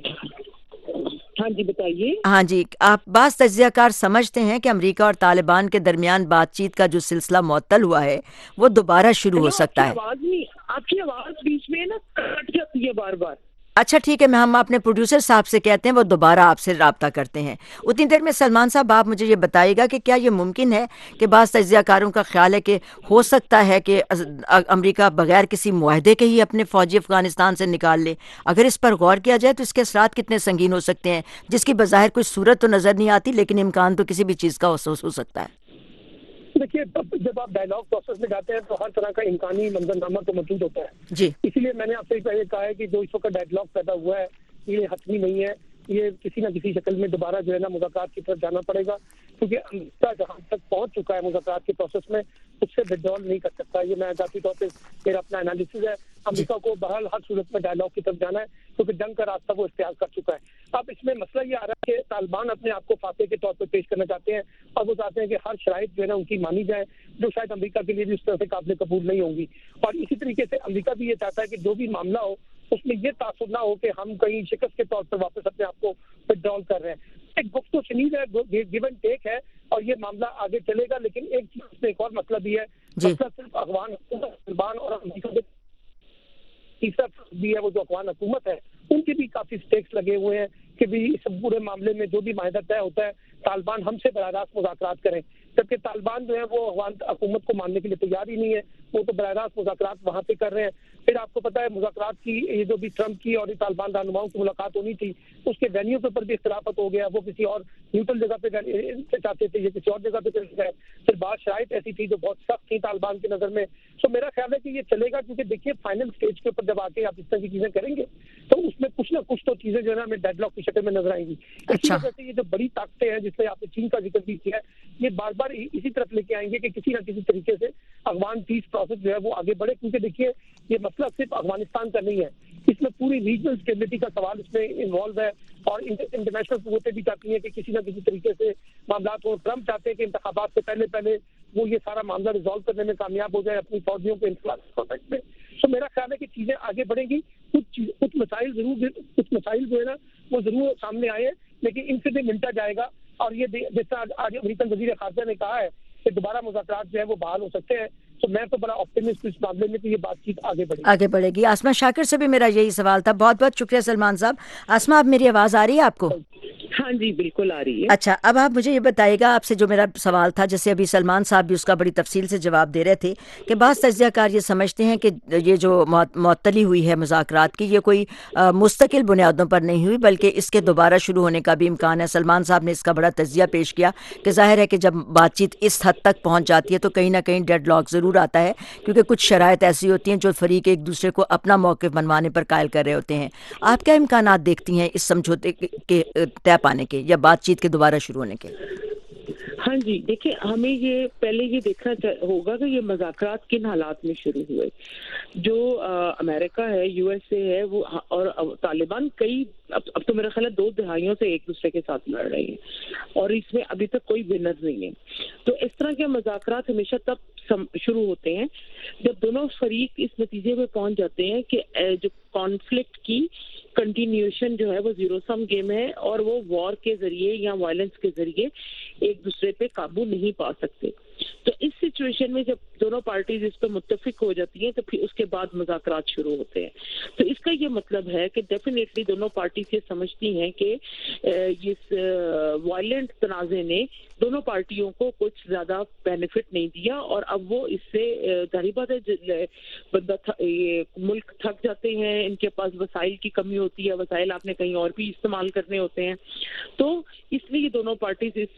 ہاں جی بتائیے. ہاں جی, آپ بعض تجزیہ کار سمجھتے ہیں کہ امریکہ اور طالبان کے درمیان بات چیت کا جو سلسلہ معطل ہوا ہے وہ دوبارہ شروع ہو سکتا ہے. آواز نہیں, آپ کی آواز بیچ میں نا کٹ جاتی ہے بار بار. اچھا ٹھیک ہے, میں ہم اپنے پروڈیوسر صاحب سے کہتے ہیں وہ دوبارہ آپ سے رابطہ کرتے ہیں. اتنی دیر میں سلمان صاحب آپ مجھے یہ بتائیے گا کہ کیا یہ ممکن ہے کہ بعض تجزیہ کاروں کا خیال ہے کہ ہو سکتا ہے کہ امریکہ بغیر کسی معاہدے کے ہی اپنے فوجی افغانستان سے نکال لے؟ اگر اس پر غور کیا جائے تو اس کے اثرات کتنے سنگین ہو سکتے ہیں, جس کی بظاہر کوئی صورت تو نظر نہیں آتی لیکن امکان تو کسی بھی چیز کا محسوس ہو سکتا ہے. دیکھیے, جب آپ ڈائلاگ پروسیس میں جاتے ہیں تو ہر طرح کا امکانی منظرنامہ تو موجود ہوتا ہے. جی, اسی لیے میں نے آپ سے پہلے کہا ہے کہ جو اس وقت ڈائلاگ پیدا ہوا ہے یہ حتمی نہیں ہے. یہ کسی نہ کسی شکل میں دوبارہ جو ہے نا مذاکرات کی طرف جانا پڑے گا, کیونکہ امریکہ جہاں تک پہنچ چکا ہے مذاکرات کے پروسیس میں اس سے وڈرال نہیں کر سکتا. یہ میں ذاتی طور پہ میرا اپنا انالیسز ہے. امریکہ کو بہرحال ہر صورت میں ڈائلاگ کی طرف جانا ہے کیونکہ جنگ کا راستہ وہ اختیار کر چکا ہے. اب اس میں مسئلہ یہ آ رہا ہے کہ طالبان اپنے آپ کو فاتح کے طور پر پیش کرنا چاہتے ہیں اور وہ چاہتے ہیں کہ ہر شرائط جو ہے نا ان کی مانی جائے, جو شاید امریکہ کے لیے بھی اس طرح سے قابل قبول نہیں ہوں گی. اور اسی طریقے سے امریکہ بھی یہ چاہتا ہے کہ جو بھی معاملہ ہو اس میں یہ تاثر نہ ہو کہ ہم کہیں شکست کے طور پر واپس اپنے آپ کو وڈرال کر رہے ہیں. ایک گفت و شنید ہے, گیو اینڈ ٹیک ہے اور یہ معاملہ آگے چلے گا. لیکن ایک چیز اس میں ایک اور مسئلہ بھی ہے. مسئلہ صرف افغان طالبان اور امریکہ کے تیسرا بھی ہے, وہ جو افغان حکومت ہے ان کے بھی کافی سٹیکس لگے ہوئے ہیں کہ بھی اس پورے معاملے میں جو بھی معاہدہ طے ہوتا ہے طالبان ہم سے براہ راست مذاکرات کریں, جبکہ طالبان جو ہے وہ افغان حکومت کو ماننے کے لیے تیار ہی نہیں ہے. وہ تو براہ راست مذاکرات وہاں پہ کر رہے ہیں. پھر آپ کو پتا ہے مذاکرات کی یہ جو بھی ٹرمپ کی اور طالبان رہنماؤں کی ملاقات ہونی تھی اس کے وینیو کے اوپر بھی اختلافات ہو گیا. وہ کسی اور نیوٹرل جگہ پہ چاہتے تھے, یہ کسی اور جگہ پہ چلے گئے. پھر بعض شرائط ایسی تھی جو بہت سخت تھی طالبان کی نظر میں. تو میرا خیال ہے کہ یہ چلے گا, کیونکہ دیکھیے فائنل اسٹیج کے اوپر جب آ کے آپ اس طرح کی چیزیں کریں گے تو اس میں کچھ نہ کچھ تو چیزیں جو ہے نا ہمیں ڈیڈ لاک کی شکل میں نظر آئیں گی. اسی وجہ سے یہ جو بڑی طاقتیں ہیں جس سے آپ نے چین کا ذکر بھی کیا ہے, یہ بار بار اسی طرف لے کے آئیں گے کہ کسی نہ کسی طریقے سے افغان پیس پروسیس جو ہے وہ آگے بڑھے. کیونکہ دیکھیے یہ مسئلہ صرف افغانستان کا نہیں ہے, اس میں پوری ریجنل اسٹیبلٹی کا سوال اس میں انوالو ہے, اور انٹرنیشنل قوتیں بھی چاہتی ہیں کہ کسی نہ کسی طریقے سے معاملات ہوں. ٹرمپ چاہتے ہیں کہ انتخابات سے پہلے پہلے وہ یہ سارا معاملہ ریزالو کرنے میں کامیاب ہو جائے اپنی فوجیوں کے انفلوئنس کانٹیکٹ میں. تو میرا خیال ہے کہ چیزیں آگے بڑھیں گی. کچھ کچھ مسائل ضرور کچھ مسائل جو ہے نا وہ ضرور سامنے آئے, لیکن ان سے بھی ملتا جائے گا. اور یہ جیسا آج امریکن وزیر خارجہ نے کہا ہے کہ دوبارہ مذاکرات جو ہے وہ بحال ہو سکتے ہیں, تو میں تو بڑا آپٹیمسٹ اس معاملے میں کہ یہ بات چیت آگے بڑھے گی آگے بڑھے گی. آسما شاکر سے بھی میرا یہی سوال تھا. بہت بہت شکریہ سلمان صاحب. آسما, اب میری آواز آ رہی ہے آپ کو؟ ہاں جی بالکل آ رہی ہے. اچھا, اب آپ مجھے یہ بتائیے گا, آپ سے جو میرا سوال تھا, جیسے ابھی سلمان صاحب بھی اس کا بڑی تفصیل سے جواب دے رہے تھے کہ بعض تجزیہ کار یہ سمجھتے ہیں کہ یہ جو معطلی ہوئی ہے مذاکرات کی, یہ کوئی مستقل بنیادوں پر نہیں ہوئی بلکہ اس کے دوبارہ شروع ہونے کا بھی امکان ہے. سلمان صاحب نے اس کا بڑا تجزیہ پیش کیا کہ ظاہر ہے کہ جب بات چیت اس حد تک پہنچ جاتی ہے تو کہیں نہ کہیں ڈیڈ لاک ضرور آتا ہے, کیونکہ کچھ شرائط ایسی ہوتی ہیں جو فریق ایک دوسرے کو اپنا موقف منوانے پر قائل کر رہے ہوتے ہیں. آپ کیا امکانات دیکھتی ہیں اس سمجھوتے کے طے پانے کے یا بات چیت کے دوبارہ شروع ہونے کے؟ ہاں جی دیکھیں, ہمیں یہ پہلے یہ دیکھنا ہوگا کہ یہ مذاکرات کن حالات میں شروع ہوئے. جو امریکہ ہے, یو ایس اے ہے, وہ اور طالبان کئی اب اب تو میرا خیال ہے دو دہائیوں سے ایک دوسرے کے ساتھ لڑ رہے ہیں, اور اس میں ابھی تک کوئی ونر نہیں ہے. تو اس طرح کے مذاکرات ہمیشہ تب شروع ہوتے ہیں جب دونوں فریق اس نتیجے میں پہنچ جاتے ہیں کہ جو کانفلکٹ کی کنٹینیوشن جو ہے وہ زیرو سم گیم ہے, اور وہ وار کے ذریعے یا وائلنس کے ذریعے ایک دوسرے پہ قابو نہیں پا سکتے. تو اس سچویشن میں جب دونوں پارٹیز اس پہ متفق ہو جاتی ہیں تو پھر اس کے بعد مذاکرات شروع ہوتے ہیں. تو اس کا یہ مطلب ہے کہ ڈیفینیٹلی دونوں پارٹیز یہ سمجھتی ہیں کہ اس وائلنٹ تنازع نے دونوں پارٹیوں کو کچھ زیادہ بینیفٹ نہیں دیا, اور اب وہ اس سے ظاہر بات ہے بندہ ملک تھک جاتے ہیں, ان کے پاس وسائل کی کمی ہوتی ہے, وسائل آپ نے کہیں اور بھی استعمال کرنے ہوتے ہیں. تو اس لیے دونوں پارٹیز اس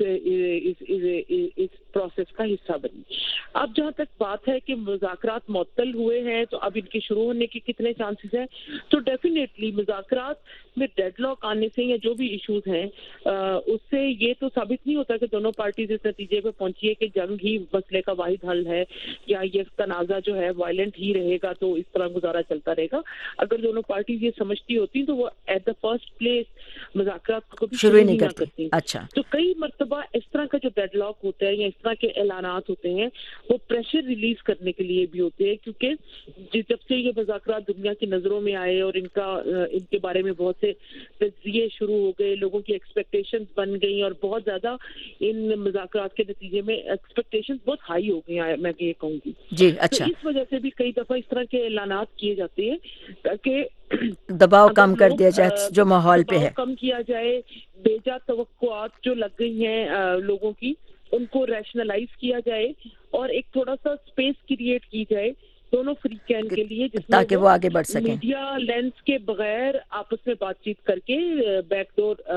اس پروسیس کا حصہ بنی. اب جہاں تک بات ہے کہ مذاکرات معطل ہوئے ہیں تو اب ان کے شروع ہونے کے کتنے چانسز ہیں, تو ڈیفینیٹلی مذاکرات میں ڈیڈ لاک آنے سے یا جو بھی ایشوز ہیں اس سے یہ تو ثابت نہیں ہوتا کہ دونوں پارٹیز اس نتیجے پہ پہنچی ہے کہ جنگ ہی مسئلے کا واحد حل ہے یا یہ تنازع جو ہے وائلنٹ ہی رہے گا تو اس طرح گزارا چلتا رہے گا. اگر دونوں پارٹیز یہ سمجھتی ہوتی تو وہ ایٹ دا فرسٹ پلیس مذاکرات کو کبھی شروع نہیں کرتی. اچھا, تو کئی مرتبہ اس طرح کا جو ڈیڈ لاک ہوتا ہے یا اس طرح کے اعلانات ہوتے ہیں وہ پریشر ریلیز کرنے کے لیے بھی ہوتے ہیں, کیونکہ جب سے یہ مذاکرات دنیا کی نظروں میں آئے اور ان کا ان کے بارے میں بہت سے تجزیے شروع ہو گئے, لوگوں کی ایکسپیکٹیشنز بن گئی, اور بہت زیادہ ان مذاکرات کے نتیجے میں ایکسپیکٹیشنز بہت ہائی ہو گئی ہیں, میں یہ کہوں گی. جی اچھا, تو اس وجہ سے بھی کئی دفعہ اس طرح کے اعلانات کیے جاتے ہیں تاکہ دباؤ کم کر دیا جائے جو ماحول پہ ہے, کم کیا جائے, بیجا توقعات جو لگ گئی ہیں لوگوں کی ان کو ریشنلائز کیا جائے, اور ایک تھوڑا سا اسپیس کریٹ کی جائے دونوں فریقین کے لیے جس میں تاکہ وہ آگے بڑھ سکیں, میڈیا لینس کے بغیر آپس میں بات چیت کر کے بیک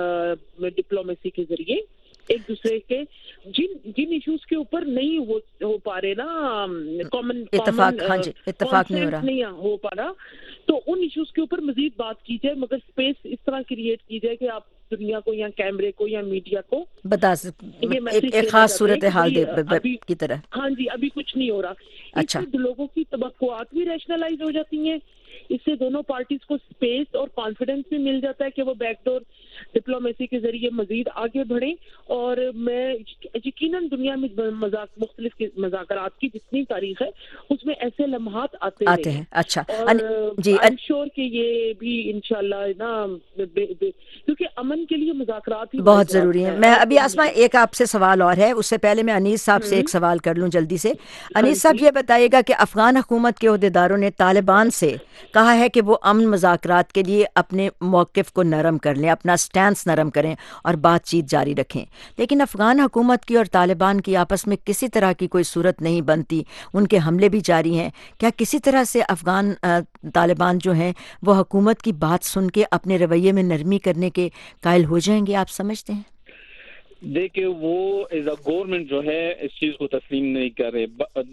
ڈور ڈپلومیسی کے ذریعے ایک دوسرے کے جن جن ایشوز کے اوپر نہیں ہو ہو پا رہے نا کامن اتفاق, ہاں جی اتفاق نہیں ہو رہا نہیں ہو پا رہا, تو ان ایشوز کے اوپر مزید بات کی جائے, مگر اسپیس اس طرح کریٹ کی جائے کہ آپ دنیا کو یا کیمرے کو یا میڈیا کو بتا سکتے ایک خاص صورت حال کی طرح. ہاں جی, ابھی کچھ نہیں ہو رہا. اچھا, اس سے لوگوں کی توقعات بھی ریشنلائز ہو جاتی ہیں, اس سے دونوں پارٹیز کو اسپیس اور کانفیڈنس بھی مل جاتا ہے کہ وہ بیک ڈور ڈپلومیسی کے ذریعے مزید آگے بڑھیں. اور میں یقیناً دنیا میں مختلف مذاکرات کی جتنی تاریخ ہے اس میں ایسے لمحات آتے آتے ہیں. اچھا جی, آئی ایم شیور کہ یہ بھی انشاءاللہ نا, کیونکہ امن کے لیے مذاکرات ہی بہت ضروری ہے. میں ابھی آسما ایک آپ سے سوال اور ہے, اس سے پہلے میں انیس صاحب سے ایک سوال کر لوں جلدی سے. انیس صاحب یہ بتائیے گا کہ افغان حکومت کے عہدیداروں نے طالبان سے کہا ہے کہ وہ امن مذاکرات کے لیے اپنے موقف کو نرم کر لیں, اپنا سٹینس نرم کریں اور بات چیت جاری رکھیں, لیکن افغان حکومت کی اور طالبان کی آپس میں کسی طرح کی کوئی صورت نہیں بنتی, ان کے حملے بھی جاری ہیں. کیا کسی طرح سے افغان طالبان جو ہیں وہ حکومت کی بات سن کے اپنے رویے میں نرمی کرنے کے قائل ہو جائیں گے, آپ سمجھتے ہیں؟ دیکھیں وہ ایز اے گورنمنٹ جو ہے اس چیز کو تسلیم نہیں کر رہے.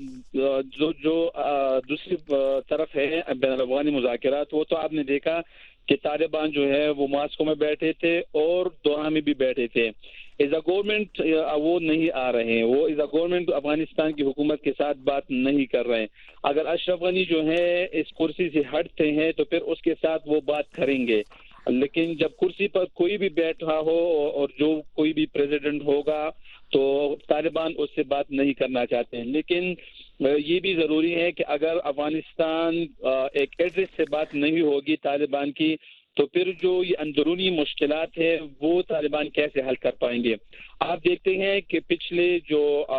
جو جو دوسری طرف ہے بین الاقوامی مذاکرات, وہ تو آپ نے دیکھا کہ طالبان جو ہے وہ ماسکو میں بیٹھے تھے اور دوحہ میں بھی بیٹھے تھے. ایز اے گورنمنٹ وہ نہیں آ رہے ہیں, وہ ایز اے گورنمنٹ افغانستان کی حکومت کے ساتھ بات نہیں کر رہے ہیں. اگر اشرف غنی جو ہے اس کرسی سے ہٹتے ہیں تو پھر اس کے ساتھ وہ بات کریں گے, لیکن جب کرسی پر کوئی بھی بیٹھا ہو اور جو کوئی بھی پریزیڈنٹ ہوگا تو طالبان اس سے بات نہیں کرنا چاہتے ہیں. لیکن یہ بھی ضروری ہے کہ اگر افغانستان ایک ایڈریس سے بات نہیں ہوگی طالبان کی تو پھر جو یہ اندرونی مشکلات ہیں وہ طالبان کیسے حل کر پائیں گے. آپ دیکھتے ہیں کہ پچھلے جو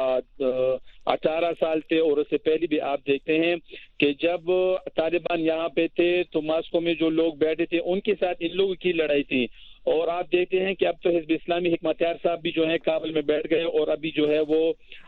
اٹھارہ سال تھے اور اس سے پہلے بھی آپ دیکھتے ہیں کہ جب طالبان یہاں پہ تھے تو ماسکو میں جو لوگ بیٹھے تھے ان کے ساتھ ان لوگوں کی لڑائی تھی, اور آپ دیکھتے ہیں کہ اب تو حزب اسلامی حکمت یار صاحب بھی جو ہے کابل میں بیٹھ گئے اور ابھی جو ہے وہ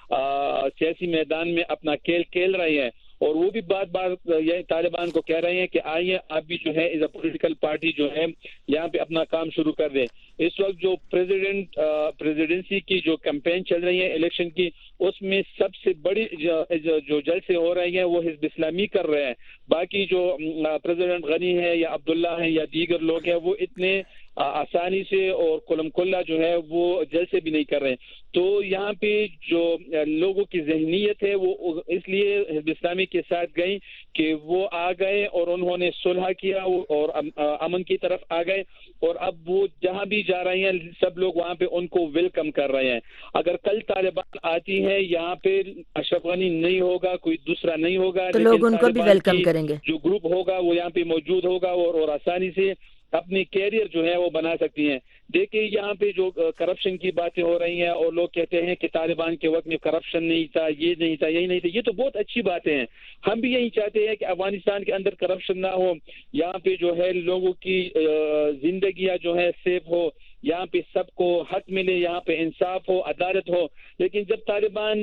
سیاسی میدان میں اپنا کھیل کھیل رہے ہیں, اور وہ بھی بار بار یہ طالبان کو کہہ رہے ہیں کہ آئیے آپ بھی جو ہے ایز اے پولیٹیکل پارٹی جو ہے یہاں پہ اپنا کام شروع کر دیں. اس وقت جو پریزیڈنٹ پریزیڈنسی کی جو کیمپین چل رہی ہے الیکشن کی, اس میں سب سے بڑی جو جلسے ہو رہے ہیں وہ حزب اسلامی کر رہے ہیں. باقی جو پریزیڈنٹ غنی ہے یا عبداللہ ہے یا دیگر لوگ ہیں وہ اتنے آسانی سے اور کلم کلا جو ہے وہ جلسے بھی نہیں کر رہے ہیں. تو یہاں پہ جو لوگوں کی ذہنیت ہے وہ اس لیے حزب اسلامی کے ساتھ گئی کہ وہ آ گئے اور انہوں نے صلح کیا اور امن کی طرف آ گئے, اور اب وہ جہاں بھی جا رہے ہیں سب لوگ وہاں پہ ان کو ویلکم کر رہے ہیں. اگر کل طالبان آتی ہے یہاں پہ اشرف غنی نہیں ہوگا, کوئی دوسرا نہیں ہوگا, تو لوگ ان کو بھی ویلکم کریں گے. جو گروپ ہوگا وہ یہاں پہ موجود ہوگا اور, اور آسانی سے اپنی کیریئر جو ہے وہ بنا سکتی ہیں. دیکھیں یہاں پہ جو کرپشن کی باتیں ہو رہی ہیں اور لوگ کہتے ہیں کہ طالبان کے وقت میں کرپشن نہیں تھا, یہ نہیں تھا, یہی نہیں تھا, یہ تو بہت اچھی باتیں ہیں. ہم بھی یہی چاہتے ہیں کہ افغانستان کے اندر کرپشن نہ ہو, یہاں پہ جو ہے لوگوں کی زندگیاں جو ہے سیف ہو, یہاں پہ سب کو حق ملے, یہاں پہ انصاف ہو, عدالت ہو. لیکن جب طالبان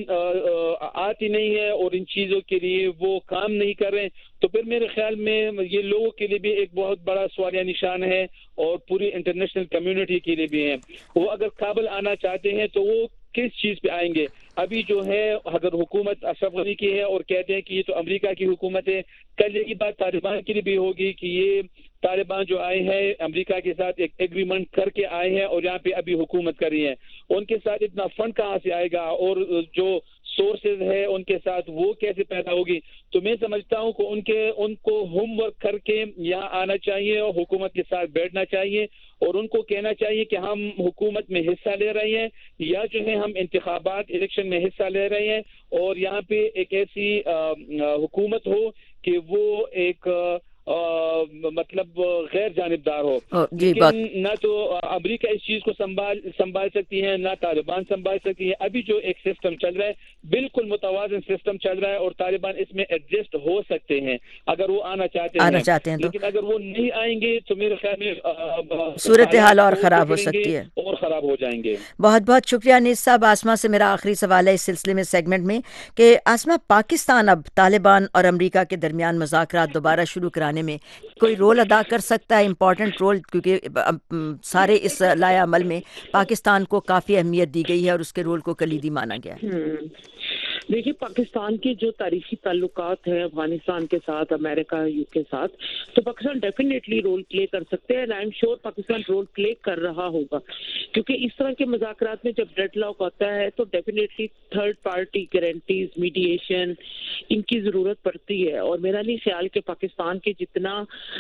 آتی نہیں ہے اور ان چیزوں کے لیے وہ کام نہیں کر رہے تو پھر میرے خیال میں یہ لوگوں کے لیے بھی ایک بہت بڑا سوالیہ نشان ہے اور پوری انٹرنیشنل کمیونٹی کے لیے بھی ہے. وہ اگر کابل آنا چاہتے ہیں تو وہ کس چیز پہ آئیں گے؟ ابھی جو ہے اگر حکومت اشرف غنی کی ہے اور کہتے ہیں کہ یہ تو امریکہ کی حکومت ہے, کل یہی بات طالبان کے لیے بھی ہوگی کہ یہ طالبان جو آئے ہیں امریکہ کے ساتھ ایک ایگریمنٹ کر کے آئے ہیں اور یہاں پہ ابھی حکومت کر رہی ہے, ان کے ساتھ اتنا فنڈ کہاں سے آئے گا اور جو سورسز ہے ان کے ساتھ وہ کیسے پیدا ہوگی. تو میں سمجھتا ہوں کہ ان کے ان کو ہوم ورک کر کے یہاں آنا چاہیے اور حکومت کے ساتھ بیٹھنا چاہیے اور ان کو کہنا چاہیے کہ ہم حکومت میں حصہ لے رہے ہیں یا جو ہے ہم انتخابات الیکشن میں حصہ لے رہے ہیں, اور یہاں پہ ایک ایسی حکومت ہو کہ وہ ایک آ, مطلب غیر جانبدار ہو. لیکن نہ تو امریکہ اس چیز کو سنبھال سنبھال سکتی ہے نہ طالبان سنبھال سکتی ہے. ابھی جو ایک سسٹم چل رہا ہے بالکل متوازن سسٹم چل رہا ہے اور طالبان اس میں ایڈجسٹ ہو سکتے ہیں اگر وہ آنا چاہتے آنا ہیں, چاہتے ہیں تو. لیکن اگر وہ نہیں آئیں گے تو میرے خیال میں صورتحال اور خراب ہو سکتی ہے اور خراب ہو جائیں گے. بہت بہت شکریہ انیس صاحب. آسما سے میرا آخری سوال ہے اس سلسلے میں سیگمنٹ میں کہ آسما, پاکستان اب طالبان اور امریکہ کے درمیان مذاکرات دوبارہ شروع کرانے میں کوئی رول ادا کر سکتا ہے, امپورٹنٹ رول, کیونکہ سارے اس لائحہ عمل میں پاکستان کو کافی اہمیت دی گئی ہے اور اس کے رول کو کلیدی مانا گیا ہے. دیکھیے پاکستان کے جو تاریخی تعلقات ہیں افغانستان کے ساتھ, امریکہ یو کے ساتھ, تو پاکستان ڈیفینیٹلی رول پلے کر سکتے ہیں. I am sure Pakistan role play کر رہا ہوگا کیونکہ اس طرح کے مذاکرات میں جب ڈیڈ لاک ہوتا ہے تو definitely third party guarantees, mediation, ان کی ضرورت پڑتی ہے. اور میرا نہیں خیال کہ پاکستان کے جتنا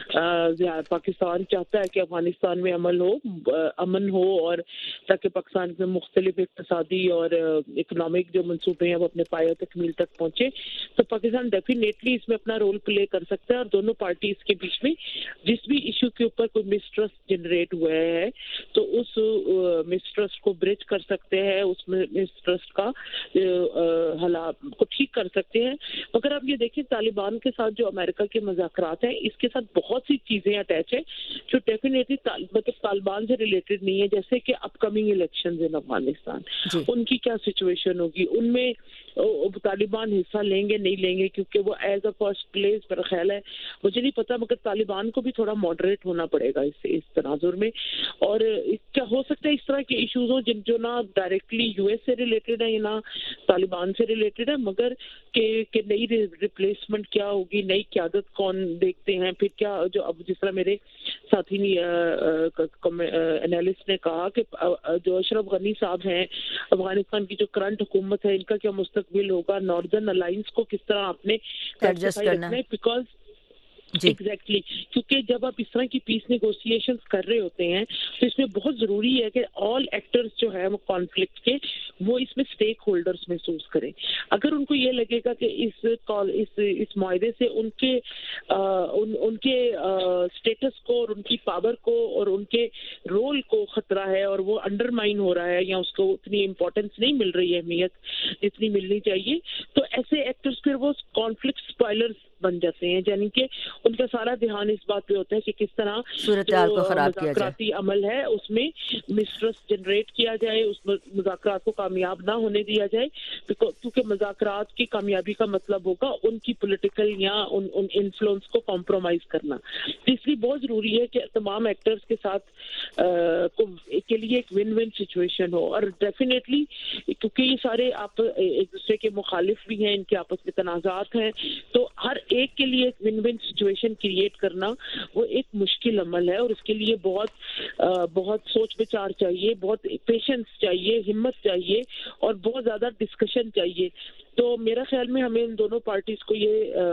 پاکستان چاہتا ہے کہ افغانستان میں عمل ہو امن ہو اور تاکہ پاکستان میں مختلف اقتصادی اور اکنامک جو منصوبے ہیں وہ اپنے پایہ تکمیل تک پہنچے, تو پاکستان ڈیفینیٹلی اس میں اپنا رول پلے کر سکتا ہے. اور دونوں پارٹیز کے بیچ میں جس بھی ایشو کے اوپر کوئی مسٹرسٹ جنریٹ ہوا ہے تو اس مسٹرسٹ کو بریج کر سکتے ہیں, اس مسٹرسٹ کا حالات کو ٹھیک کر سکتے ہیں. مگر آپ یہ دیکھیں طالبان کے ساتھ جو امریکہ کے مذاکرات ہیں اس کے ساتھ بہت سی چیزیں اٹیچ ہیں جو ڈیفینیٹلی مطلب طالبان سے ریلیٹڈ نہیں ہے, جیسے کہ upcoming elections in Afghanistan, ان کی کیا سچویشن ہوگی, ان میں طالبان حصہ لیں گے نہیں لیں گے، کیونکہ وہ ایز اے فرسٹ پلیس میرا خیال ہے، مجھے نہیں پتا، مگر طالبان کو بھی تھوڑا ماڈریٹ ہونا پڑے گا اس اس تناظر میں. اور کیا ہو سکتا ہے اس طرح کے ایشوز ہوں جن جو نہ ڈائریکٹلی یو ایس سے ریلیٹڈ ہے یا نہ طالبان سے ریلیٹڈ ہے، مگر کہ کہ نئی ریپلیسمنٹ کیا ہوگی، نئی قیادت کون دیکھتے ہیں، پھر کیا جو اب جس طرح میرے ساتھی انالسٹ نے کہا کہ جو اشرف غنی صاحب ہیں، افغانستان کی جو کرنٹ حکومت ہے، ان کا کیا مستقبل ہوگا، ناردرن الائنس کو کس طرح آپ نے ایڈجسٹ کرنا ہے. بیکاز جی ایگزیکٹلی کیونکہ جب آپ اس طرح کی پیس نیگوسیشنز کر رہے ہوتے ہیں تو اس میں بہت ضروری ہے کہ آل ایکٹرز جو ہے وہ کانفلکٹ کے وہ اس میں اسٹیک ہولڈرز محسوس کریں. اگر ان کو یہ لگے گا کہ اس اس اس معاہدے سے ان کے ان ان کے اسٹیٹس کو اور ان کی پاور کو اور ان کے رول کو خطرہ ہے اور وہ انڈرمائن ہو رہا ہے یا اس کو اتنی امپورٹنس نہیں مل رہی ہے، اہمیت جتنی ملنی چاہیے، تو ایسے ایکٹرز پھر وہ کانفلکٹ اسپائلرز بن جاتے ہیں، یعنی کہ ان کا سارا دھیان اس بات پہ ہوتا ہے کہ کس طرح صورتحال کو خراب کیا جائے، مذاکراتی عمل ہے اس میں مسٹرسٹ جنریٹ کیا جائے، اس مذاکرات کو کامیاب نہ ہونے دیا جائے، کیونکہ مذاکرات کی کامیابی کا مطلب ہوگا ان کی پولیٹیکل یا ان ان انفلوئنس کو کمپرومائز کرنا. اس لیے بہت ضروری ہے کہ تمام ایکٹرز کے ساتھ کے لیے ایک ون ون سچویشن ہو. اور ڈیفینیٹلی کیونکہ یہ سارے آپ ایک دوسرے کے مخالف بھی ہیں، ان کے آپس میں تنازعات ہیں، تو ہر ایک کے لیے ایک ون ون سچویشن کریٹ کرنا وہ ایک مشکل عمل ہے، اور اس کے لیے بہت بہت سوچ بچار چاہیے، بہت پیشنس چاہیے، ہمت چاہیے اور بہت زیادہ ڈسکشن چاہیے. تو میرا خیال میں ہمیں ان دونوں پارٹیز کو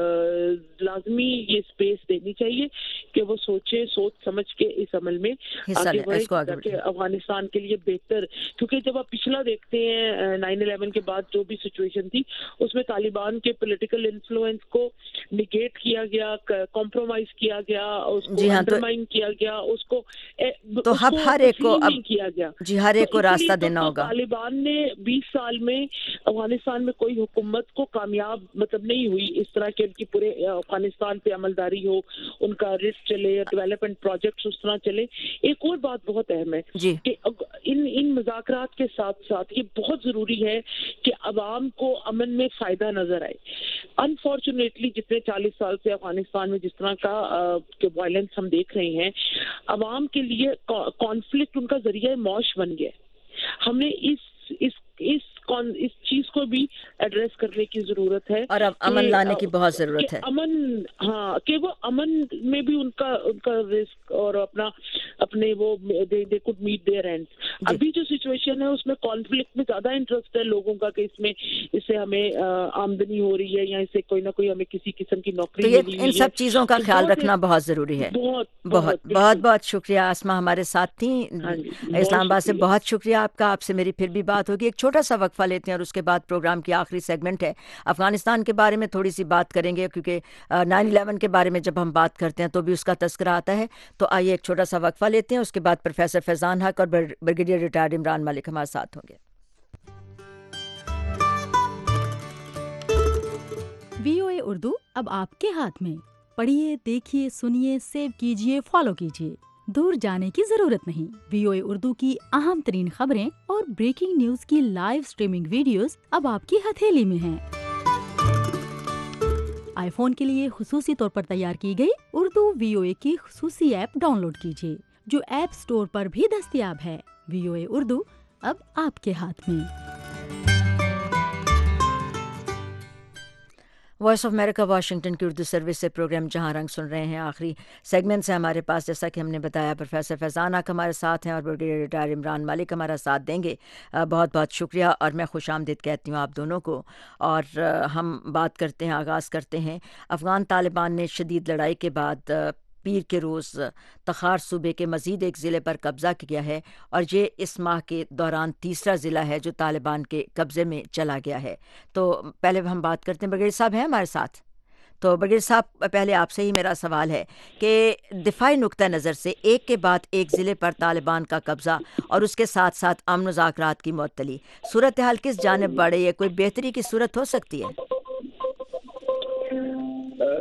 یہ لازمی یہ اسپیس دینی چاہیے کہ وہ سوچے، سوچ سمجھ کے اس عمل میں آگے بڑھے تاکہ افغانستان کے لیے بہتر. کیونکہ جب آپ پچھلا دیکھتے ہیں نائن الیون کے بعد جو بھی سچویشن تھی اس میں طالبان کے پولیٹیکل انفلوئنس کو نگیٹ کیا گیا، کمپرومائز کیا گیا، اس کو انڈرمائن کیا گیا، اس کو تو اب ہر ایک کو اب کیا گیا. جی ہر ایک کو راستہ دینا ہوگا. طالبان نے بیس سال میں افغانستان میں کوئی حکومت کو کامیاب مطلب نہیں ہوئی اس طرح کہ ان کی پورے افغانستان پہ عملداری ہو، ان کا رسک چلے، ڈیولپمنٹ پروجیکٹس اس طرح چلے. ایک اور بات بہت اہم ہے جی کہ ان ان مذاکرات کے ساتھ ساتھ یہ بہت ضروری ہے کہ عوام کو امن میں فائدہ نظر آئے. انفارچونیٹلی جتنے چالیس سال سے افغانستان میں جس طرح کا وائلنس ہم دیکھ رہے ہیں، عوام کے لیے کانفلکٹ ان کا ذریعہ معاش بن گیا. ہم نے اس اس اس اس چیز کو بھی ایڈریس کرنے کی ضرورت ہے اور اب امن لانے کی بہت ضرورت ہے. امن ہاں کہ وہ امن میں بھی ان کا ان کا رسک اور اپنا اپنے وہ they could meet their end. ابھی جو سچویشن ہے اس میں کانفلکٹ میں زیادہ انٹرسٹ ہے لوگوں کا کہ اس میں اس سے ہمیں آمدنی ہو رہی ہے یا اس سے کوئی نہ کوئی ہمیں کسی قسم کی نوکری ملی ہوئی ہے. ان سب چیزوں کا خیال رکھنا بہت ضروری ہے. بہت بہت بہت بہت شکریہ آسما ہمارے ساتھ تھیں اسلام آباد سے. بہت شکریہ آپ کا. آپ سے میری پھر بھی بات ہوگی. ایک چھوٹا سا وقفہ لیتے ہیں اور اس کے بعد پروگرام کی آخری سیگمنٹ ہے افغانستان کے بارے میں تھوڑی سی بات کریں گے، کیونکہ نائن الیون کے بارے میں جب ہم بات کرتے ہیں تو بھی اس کا تذکرہ آتا ہے. تو آئیے ایک چھوٹا سا وقفہ لیتے ہیں، اس کے بعد پروفیسر فیضان حق اور بریگیڈیئر ریٹائرڈ عمران ملک ہمارے ساتھ ہوں گے. وی او اے اردو اب آپ کے ہاتھ میں. پڑھیے، دیکھیے، سنیے، سیو کیجیے، فالو کیجیے. دور جانے کی ضرورت نہیں. وی او اے اردو کی اہم ترین خبریں اور بریکنگ نیوز کی لائیو سٹریمنگ ویڈیوز اب آپ کی ہتھیلی میں ہیں. آئی فون کے لیے خصوصی طور پر تیار کی گئی اردو وی او اے کی خصوصی ایپ ڈاؤن لوڈ کیجیے جو ایپ سٹور پر بھی دستیاب ہے. وی او اے اردو اب آپ کے ہاتھ میں. وائس آف امریکہ واشنگٹن کی اردو سروس سے پروگرام جہاں رنگ سن رہے ہیں. آخری سیگمنٹ سے ہمارے پاس جیسا کہ ہم نے بتایا پروفیسر فیضان حق ہمارے ساتھ ہیں اور بریگیڈیئر ریٹائر عمران ملک ہمارا ساتھ دیں گے. بہت بہت شکریہ اور میں خوش آمدید کہتی ہوں آپ دونوں کو. اور ہم بات کرتے ہیں، آغاز کرتے ہیں. افغان طالبان نے شدید لڑائی کے بعد پیر کے روز تخار صوبے کے مزید ایک ضلع پر قبضہ کیا ہے اور یہ اس ماہ کے دوران تیسرا ضلع ہے جو طالبان کے قبضے میں چلا گیا ہے. تو پہلے ہم بات کرتے ہیں، بریگیڈیئر صاحب ہیں ہمارے ساتھ. تو بریگیڈیئر صاحب پہلے آپ سے ہی میرا سوال ہے کہ دفاعی نقطہ نظر سے ایک کے بعد ایک ضلع پر طالبان کا قبضہ اور اس کے ساتھ ساتھ امن مذاکرات کی معطلی، صورتحال کس جانب بڑھ رہی ہے؟ کوئی بہتری کی صورت ہو سکتی ہے؟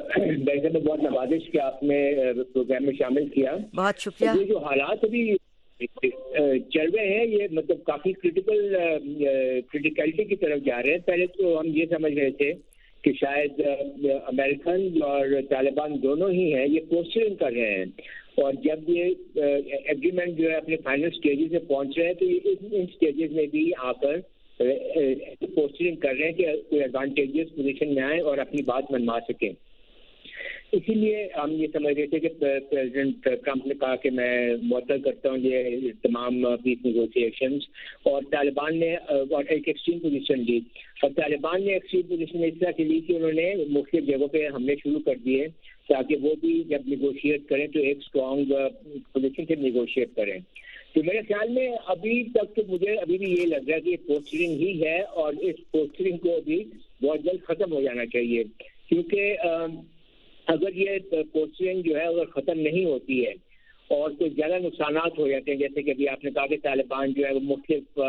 بہت نوازش کہ آپ نے پروگرام میں شامل کیا. بہت شکریہ. یہ جو حالات ابھی چل رہے ہیں یہ مطلب کافی کرٹیکل کرٹیکلٹی کی طرف جا رہے ہیں. پہلے تو ہم یہ سمجھ رہے تھے کہ شاید امریکن اور طالبان دونوں ہی ہیں یہ پوسچرنگ کر رہے ہیں, اور جب یہ ایگریمنٹ جو ہے اپنے فائنل سٹیجز میں پہنچ رہے ہیں تو یہ ان سٹیجز میں بھی آ کر پوسچرنگ کر رہے ہیں کہ کوئی ایڈوانٹیجز پوزیشن میں آئیں اور اپنی بات منوا سکیں. اسی لیے ہم یہ سمجھ رہے تھے کہ پریزیڈنٹ ٹرمپ نے کہا کہ میں معطل کرتا ہوں یہ تمام پیس نیگوسیشنز, اور طالبان نے اور ایک ایکسٹریم پوزیشن لی, اور طالبان نے ایکسٹریم پوزیشن اس طرح کی لی کہ انہوں نے مختلف جگہوں پہ حملے شروع کر دیے تاکہ وہ بھی جب نیگوشیٹ کریں تو ایک اسٹرانگ پوزیشن سے نیگوشیٹ کریں. تو میرے خیال میں ابھی تک تو مجھے ابھی بھی یہ لگ رہا ہے کہ یہ پوسچرنگ ہی ہے, اور اس پوسچرنگ کو ابھی بہت جلد ختم ہو جانا چاہیے, کیونکہ اگر یہ پوسچرنگ جو ہے اگر ختم نہیں ہوتی ہے اور کوئی زیادہ نقصانات ہو جاتے ہیں, جیسے کہ ابھی آپ نے کہا کہ طالبان جو ہے وہ مختلف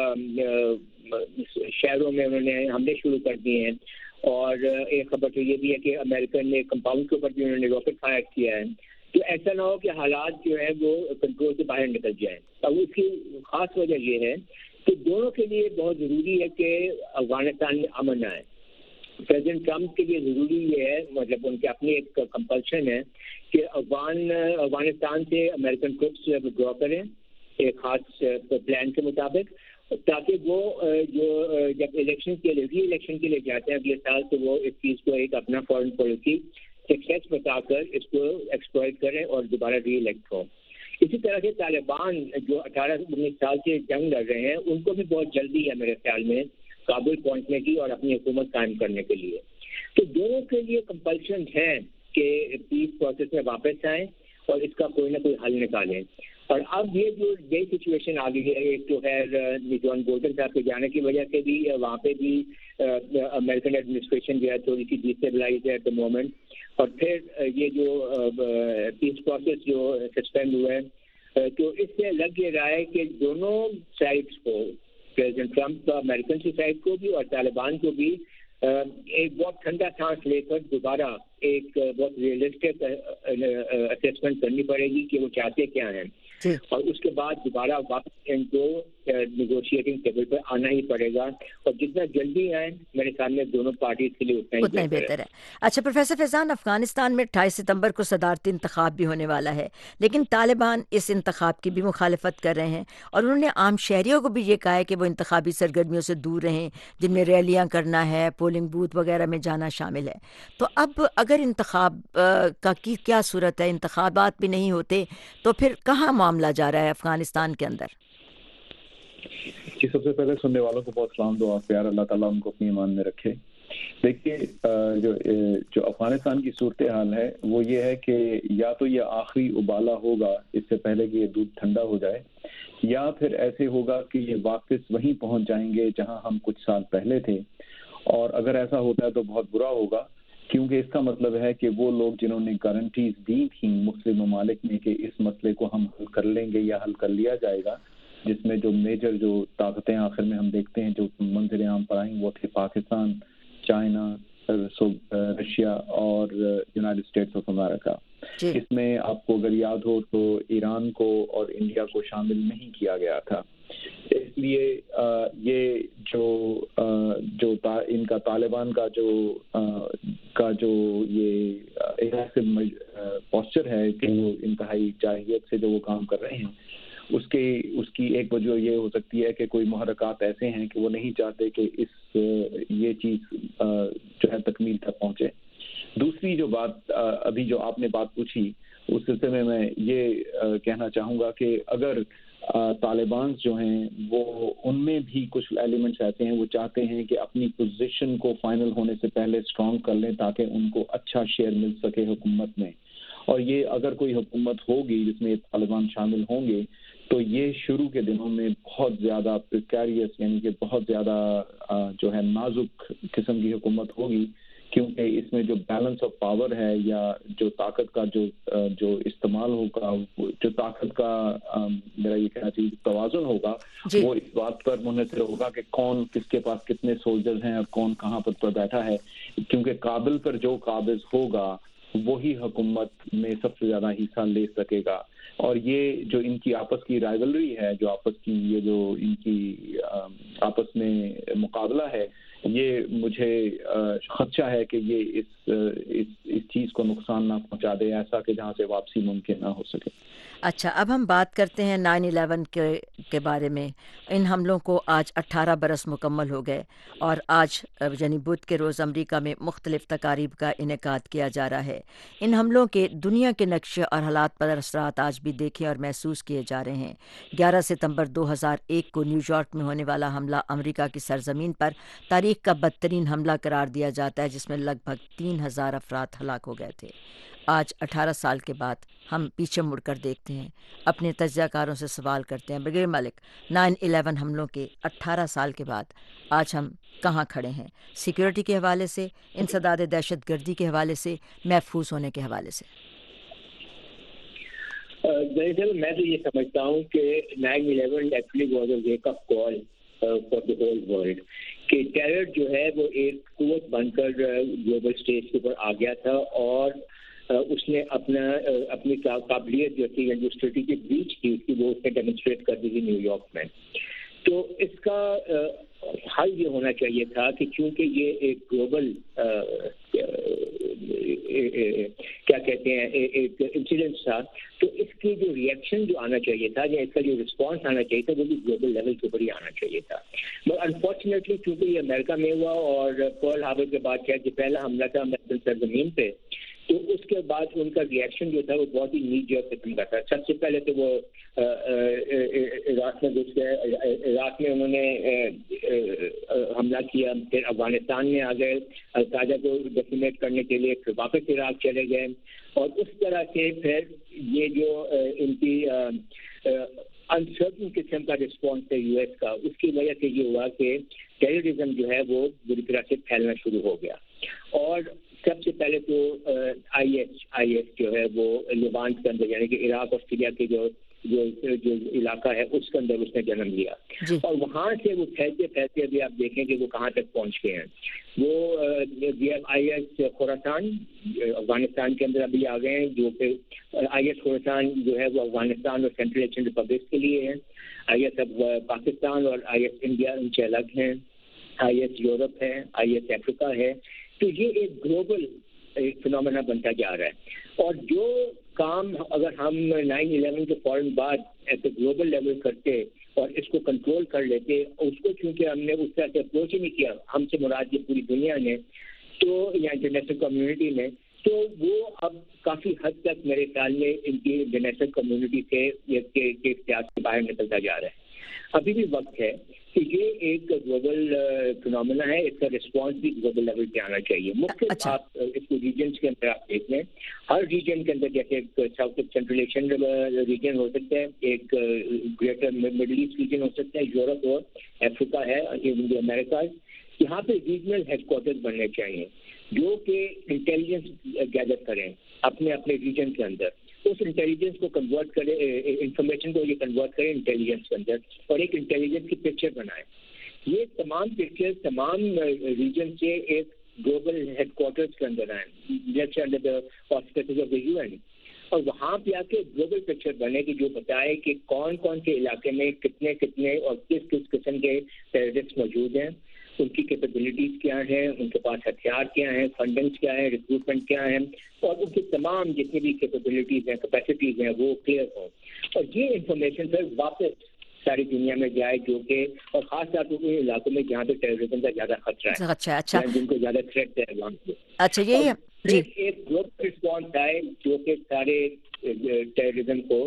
شہروں میں انہوں نے حملے شروع کر دیے ہیں, اور ایک خبر تو یہ بھی ہے کہ امریکن نے کمپاؤنڈ کے اوپر بھی انہوں نے راکٹ فائر کیا ہے. تو ایسا نہ ہو کہ حالات جو ہیں وہ کنٹرول سے باہر نکل جائیں. اب اس کی خاص وجہ یہ ہے کہ دونوں کے لیے بہت ضروری ہے کہ افغانستان میں امن آئے. پریزیڈنٹ ٹرمپ کے لیے ضروری یہ ہے, مطلب ان کی اپنی ایک کمپلشن ہے کہ افغان افغانستان سے امریکن ٹروپس جو ہے وہ ڈرا کریں ایک خاص پلان کے مطابق, تاکہ وہ جو جب الیکشن کے لیے ری الیکشن کے لیے جاتے ہیں اگلے سال تو وہ اس چیز کو ایک اپنا فارن پالیسی سکسیس بتا کر اس کو ایکسپلائٹ کریں اور دوبارہ ری الیکٹ ہو. اسی طرح سے طالبان جو اٹھارہ انیس سال سے جنگ لڑ رہے ہیں ان کو بھی بہت جلدی ہے میرے خیال میں کابل پہنچنے کی اور اپنی حکومت قائم کرنے کے لیے. تو دونوں کے لیے کمپلشن ہے کہ پیس پروسیس میں واپس آئیں اور اس کا کوئی نہ کوئی حل نکالیں. اور اب یہ جو نئی سچویشن آ گئی ہے, ایک تو ہے جان بولٹن صاحب کے جانے کی وجہ سے بھی وہاں پہ بھی امریکن ایڈمنسٹریشن جو ہے تھوڑی سی ڈیسٹیبلائز ہے ایٹ دا مومنٹ, اور پھر یہ جو پیس پروسیس جو سسپینڈ ہوا ہے تو اس سے لگ یہ رہا ہے کہ دونوں سائڈس کو, پریزیڈنٹ ٹرمپ کا امریکن کی سائڈ کو بھی اور طالبان کو بھی ایک بہت ٹھنڈا سانس لے کر دوبارہ ایک بہت ریئلسٹک اسیسمنٹ کرنی پڑے گی کہ وہ چاہتے کیا ہیں, اور اس کے بعد دوبارہ واپس ان کو نیگوشیٹنگ ٹیبل پہ آنا ہی پڑے گا, اور جتنا جلدی آئیں میرے سامنے دونوں پارٹیز کے لیے اتنا ہی بہتر ہے. اچھا پروفیسر فیضان, افغانستان میں اٹھائیس ستمبر کو صدارتی انتخاب بھی ہونے والا ہے, لیکن طالبان اس انتخاب کی بھی مخالفت کر رہے ہیں, اور انہوں نے عام شہریوں کو بھی یہ کہا ہے کہ وہ انتخابی سرگرمیوں سے دور رہیں جن میں ریلیاں کرنا ہے, پولنگ بوتھ وغیرہ میں جانا شامل ہے. تو اب اگر انتخاب کا کی کیا صورت ہے, انتخابات بھی نہیں ہوتے تو پھر کہاں معاملہ جا رہا ہے افغانستان کے اندر؟ جی, سب سے پہلے سننے والوں کو بہت سلام دعا پیار, اللہ تعالیٰ ان کو اپنی ایمان میں رکھے. دیکھیے جو جو افغانستان کی صورتحال ہے وہ یہ ہے کہ یا تو یہ آخری ابالا ہوگا اس سے پہلے کہ یہ دودھ ٹھنڈا ہو جائے, یا پھر ایسے ہوگا کہ یہ واپس وہیں پہنچ جائیں گے جہاں ہم کچھ سال پہلے تھے. اور اگر ایسا ہوتا ہے تو بہت برا ہوگا, کیونکہ اس کا مطلب ہے کہ وہ لوگ جنہوں نے گارنٹیز دی تھیں مختلف ممالک میں کہ اس مسئلے کو ہم حل کر لیں گے یا حل کر لیا جائے گا, جس میں جو میجر جو طاقتیں آخر میں ہم دیکھتے ہیں جو منظر عام پر آئیں وہ تھے پاکستان, چائنا, رشیا اور یونائٹڈ اسٹیٹس آف امریکہ. اس میں آپ کو اگر یاد ہو تو ایران کو اور انڈیا کو شامل نہیں کیا گیا تھا. اس لیے یہ جو جو ان کا طالبان کا جو کا جو یہ پوسچر ہے کہ وہ انتہائی جاہلیت سے جو وہ کام کر رہے ہیں, اس کے اس کی ایک وجہ یہ ہو سکتی ہے کہ کوئی محرکات ایسے ہیں کہ وہ نہیں چاہتے کہ اس یہ چیز جو ہے تکمیل تک پہنچے. دوسری جو بات ابھی جو آپ نے بات پوچھی اس سلسلے میں میں یہ کہنا چاہوں گا کہ اگر طالبان جو ہیں وہ ان میں بھی کچھ ایلیمنٹس ایسے ہیں وہ چاہتے ہیں کہ اپنی پوزیشن کو فائنل ہونے سے پہلے اسٹرانگ کر لیں تاکہ ان کو اچھا شیئر مل سکے حکومت میں, اور یہ اگر کوئی حکومت ہوگی جس میں طالبان شامل ہوں گے تو یہ شروع کے دنوں میں بہت زیادہ پریکیریس یعنی کہ بہت زیادہ جو ہے نازک قسم کی حکومت ہوگی, کیونکہ اس میں جو بیلنس آف پاور ہے یا جو طاقت کا جو جو استعمال ہوگا, جو طاقت کا میرا یہ کہنا چاہیے توازن ہوگا جی. وہ اس بات پر منحصر ہوگا کہ کون کس کے پاس کتنے سولجرز ہیں اور کون کہاں پر بیٹھا ہے, کیونکہ قابل پر جو قابض ہوگا وہی حکومت میں سب سے زیادہ حصہ لے سکے گا. اور یہ جو ان کی آپس کی رائیولری ہے، جو آپس کی یہ جو ان کی آپس میں مقابلہ ہے، یہ مجھے خدشہ ہے کہ یہ اس اس اس چیز کو نقصان نہ پہنچا دے، ایسا کہ جہاں سے واپسی ممکن نہ ہو سکے۔ اچھا، اب ہم بات کرتے ہیں نائن الیون کے کے بارے میں۔ ان حملوں کو آج اٹھارہ برس مکمل ہو گئے، اور آج یعنی بدھ کے روز امریکہ میں مختلف تقاریب کا انعقاد کیا جا رہا ہے۔ ان حملوں کے دنیا کے نقشے اور حالات پر اثرات آج بھی دیکھے اور محسوس کیے جا رہے ہیں۔ گیارہ ستمبر دو ہزار ایک کو نیو یارک میں ہونے والا حملہ امریکہ کی سرزمین پر تاریخ کا بدترین حملہ قرار دیا جاتا ہے، جس میں لگ بھگ تین ہزار افراد ہلاک ہو گئے تھے۔ آج اٹھارہ سال کے بعد ہم پیچھے مڑ کر دیکھتے ہیں، اپنے تجزیہ کاروں سے سوال کرتے ہیں، بغیر ملک نائن الیون حملوں کے اٹھارہ سال کے بعد آج ہم کہاں کھڑے ہیں؟ سیکیورٹی کے حوالے سے، انسداد دہشت گردی کے حوالے سے، محفوظ ہونے کے حوالے سے۔ دراصل میں تو یہ سمجھتا ہوں کہ nine eleven actually was a wake up call for the whole world, کہ ٹیرر جو ہے وہ ایک قوت بن کر گلوبل اسٹیج کے اوپر آ گیا تھا، اور اس نے اپنا اپنی قابلیت جو تھی جو اسٹریٹجک ریچ تھی اس کی وہ اس نے ڈیمونسٹریٹ کر دی تھی نیو یارک میں۔ تو اس کا حل یہ ہونا چاہیے تھا کہ چونکہ یہ ایک گلوبل کیا کہتے ہیں ایک انسیڈنٹ تھا، تو اس کی جو ریئیکشن جو آنا چاہیے تھا یا اس کا جو رسپانس آنا چاہیے تھا وہ بھی گلوبل لیول کے اوپر ہی آنا چاہیے تھا۔ مگر انفارچونیٹلی چونکہ یہ امریکہ میں ہوا اور پرل ہاربر کے بعد کیا جو پہلا حملہ تھا امریکن سرزمین پہ، تو اس کے بعد ان کا ریئیکشن جو تھا وہ بہت ہی نیچ قسم کا تھا۔ سب سے پہلے تو وہ عراق میں گھس گئے، عراق میں انہوں نے حملہ کیا، پھر افغانستان میں آ گئے القاعدہ کو ڈیسیمیٹ کرنے کے لیے، پھر واپس عراق چلے گئے، اور اس طرح سے پھر یہ جو ان کی انسرٹن قسم کا رسپانس ہے یو ایس کا، اس کی وجہ سے یہ ہوا کہ ٹیررزم جو ہے وہ بری طرح سے پھیلنا شروع ہو گیا۔ اور سب سے پہلے تو آئی ایس آئی ایس جو ہے وہ لیوانٹ کے اندر یعنی کہ عراق اور سیریا کے جو جو جو علاقہ ہے اس کے اندر اس نے جنم لیا، اور وہاں سے وہ پھیلتے پھیلتے ابھی آپ دیکھیں کہ وہ کہاں تک پہنچ گئے ہیں۔ وہ آئی ایس خوراسان افغانستان کے اندر ابھی آ گئے ہیں، جو کہ آئی ایس خوراسان جو ہے وہ افغانستان اور سینٹرل ایشین ریپبلک کے لیے ہے، آئی ایس اب پاکستان اور آئی ایس انڈیا ان سے الگ ہیں، آئی ایس یورپ ہے، آئی ایس افریقہ ہے۔ تو یہ ایک گلوبل فنومینا بنتا جا رہا ہے، اور جو کام اگر ہم نائن الیون کے فوراً بعد ایٹ گلوبل لیول کرتے اور اس کو کنٹرول کر لیتے، اس کو چونکہ ہم نے اس طرح سے اپروچ ہی نہیں کیا، ہم سے مراد یہ پوری دنیا نے تو یا انٹرنیشنل کمیونٹی نے، تو وہ اب کافی حد تک میرے خیال میں ان کی انٹرنیشنل کمیونٹی سے اختیار سے باہر نکلتا جا رہا ہے۔ ابھی بھی وقت ہے کہ یہ ایک گلوبل فنومینا ہے، اس کا رسپانس بھی گلوبل لیول پہ آنا چاہیے۔ مختلف آپ اس کو ریجنس کے اندر آپ دیکھ لیں، ہر ریجن کے اندر جیسے ایک ساؤتھ سینٹرل ایشین ریجن ہو سکتا ہے، ایک گریٹر مڈل ایسٹ ریجن ہو سکتا ہے، یورپ اور افریقہ ہے، امریکہ، یہاں پہ ریجنل ہیڈ کوارٹرز بننے چاہیے جو کہ انٹیلیجنس گیدر کریں اپنے اپنے ریجن کے اندر، اس انٹیلیجنس کو کنورٹ کرے، انفارمیشن کو یہ کنورٹ کرے انٹیلیجنس کے اندر، اور ایک انٹیلیجنس کی پکچر بنائے۔ یہ تمام پکچر تمام ریجن سے ایک گلوبل ہیڈ کوارٹرز کے اندر آئیں، جیسے under the auspices of the U N, اور وہاں پہ آ کے گلوبل پکچر بنے کہ جو بتائے کہ کون کون سے علاقے میں کتنے کتنے اور کس کس قسم کے ٹیررسٹ موجود ہیں، ان کی کیپیبلٹیز کیا ہیں، ان کے پاس ہتھیار کیا ہیں، فنڈنگس کیا ہے، ریکروٹمنٹ کیا ہے، اور ان کی تمام جتنی بھی کیپیبلٹیز ہیں، کیپیسٹیز ہیں، وہ کلیئر ہوں، اور یہ انفارمیشن پھر واپس ساری دنیا میں جائے، جو کہ اور خاص طور پر ان علاقوں میں جہاں پہ ٹیررزم کا زیادہ خطرہ ہے، اچھا اچھا جن کو زیادہ تھریٹ ہے وہاں پہ، اچھا یہی جی ایک گلوبل رسپانس آئے جو کہ سارے ٹیررزم کو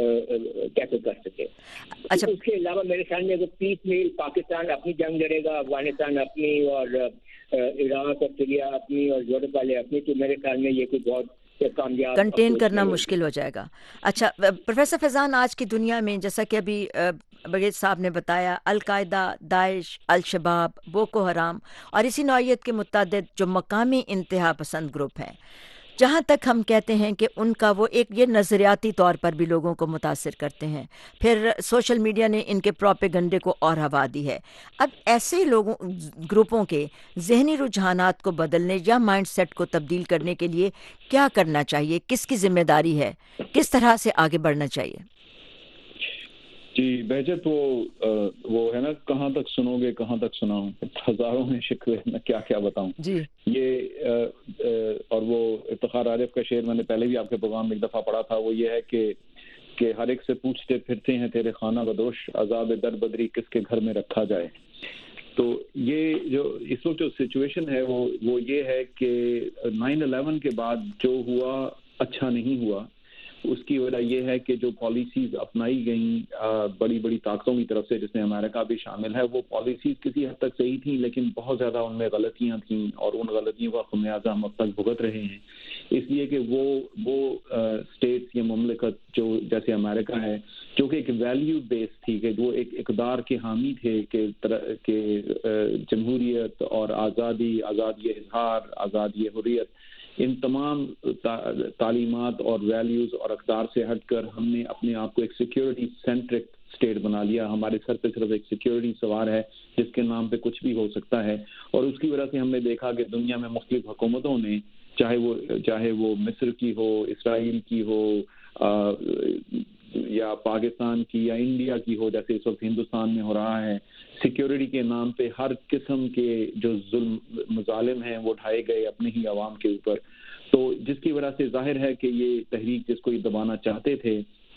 ٹیکل کر سکے۔ اچھا، اس کے علاوہ میرے خیال میں اگر پیس میل پاکستان اپنی جنگ لڑے گا، افغانستان اپنی، اور عراق اور سیریا اپنی، اور یورپ والے اپنی، تو میرے خیال میں یہ کوئی بہت کامیاب کنٹین کرنا مشکل ہو جائے گا۔ اچھا پروفیسر فیضان، آج کی دنیا میں جیسا کہ ابھی بغیر صاحب نے بتایا، القاعدہ، داعش، الشباب، بوکو حرام اور اسی نوعیت کے متعدد جو مقامی انتہا پسند گروپ ہیں، جہاں تک ہم کہتے ہیں کہ ان کا وہ ایک یہ نظریاتی طور پر بھی لوگوں کو متاثر کرتے ہیں، پھر سوشل میڈیا نے ان کے پروپیگنڈے کو اور ہوا دی ہے. اب ایسے لوگوں گروپوں کے ذہنی رجحانات کو بدلنے یا مائنڈ سیٹ کو تبدیل کرنے کے لیے کیا کرنا چاہیے؟ کس کی ذمہ داری ہے؟ کس طرح سے آگے بڑھنا چاہیے؟ جی بہجت، وہ وہ ہے نا، کہاں تک سنو گے کہاں تک سناؤں، ہزاروں میں شکوے، میں کیا کیا بتاؤں. جی یہ اور وہ افتخار عارف کا شعر میں نے پہلے بھی آپ کے پروگرام میں ایک دفعہ پڑھا تھا، وہ یہ ہے کہ کہ ہر ایک سے پوچھتے پھرتے ہیں تیرے خانہ بدوش، عذاب در بدری کس کے گھر میں رکھا جائے. تو یہ جو اس وقت جو سچویشن ہے وہ وہ یہ ہے کہ نائن الیون کے بعد جو ہوا اچھا نہیں ہوا. اس کی وجہ یہ ہے کہ جو پالیسیز اپنائی گئیں بڑی بڑی طاقتوں کی طرف سے، جس میں امریکہ بھی شامل ہے، وہ پالیسیز کسی حد تک صحیح تھیں، لیکن بہت زیادہ ان میں غلطیاں تھیں، اور ان غلطیوں کا خمیازہ ہم اب تک بھگت رہے ہیں. اس لیے کہ وہ وہ اسٹیٹس یا مملکت جو جیسے امریکہ ہے، جو کہ ایک ویلیو بیس تھی، کہ وہ ایک اقدار کے حامی تھے کہ کہ جمہوریت اور آزادی، آزادی اظہار، آزادی حریت، ان تمام تعلیمات اور ویلیوز اور اقدار سے ہٹ کر ہم نے اپنے آپ کو ایک سیکیورٹی سینٹرک اسٹیٹ بنا لیا. ہمارے سر پہ صرف ایک سیکیورٹی سوار ہے جس کے نام پہ کچھ بھی ہو سکتا ہے. اور اس کی وجہ سے ہم نے دیکھا کہ دنیا میں مختلف حکومتوں نے، چاہے وہ چاہے وہ مصر کی ہو، اسرائیل کی ہو، یا پاکستان کی یا انڈیا کی ہو، جیسے اس وقت ہندوستان میں ہو رہا ہے، سیکیورٹی کے نام پہ ہر قسم کے جو ظلم مظالم ہیں وہ اٹھائے گئے اپنے ہی عوام کے اوپر. تو جس کی وجہ سے ظاہر ہے کہ یہ تحریک جس کو یہ دبانا چاہتے تھے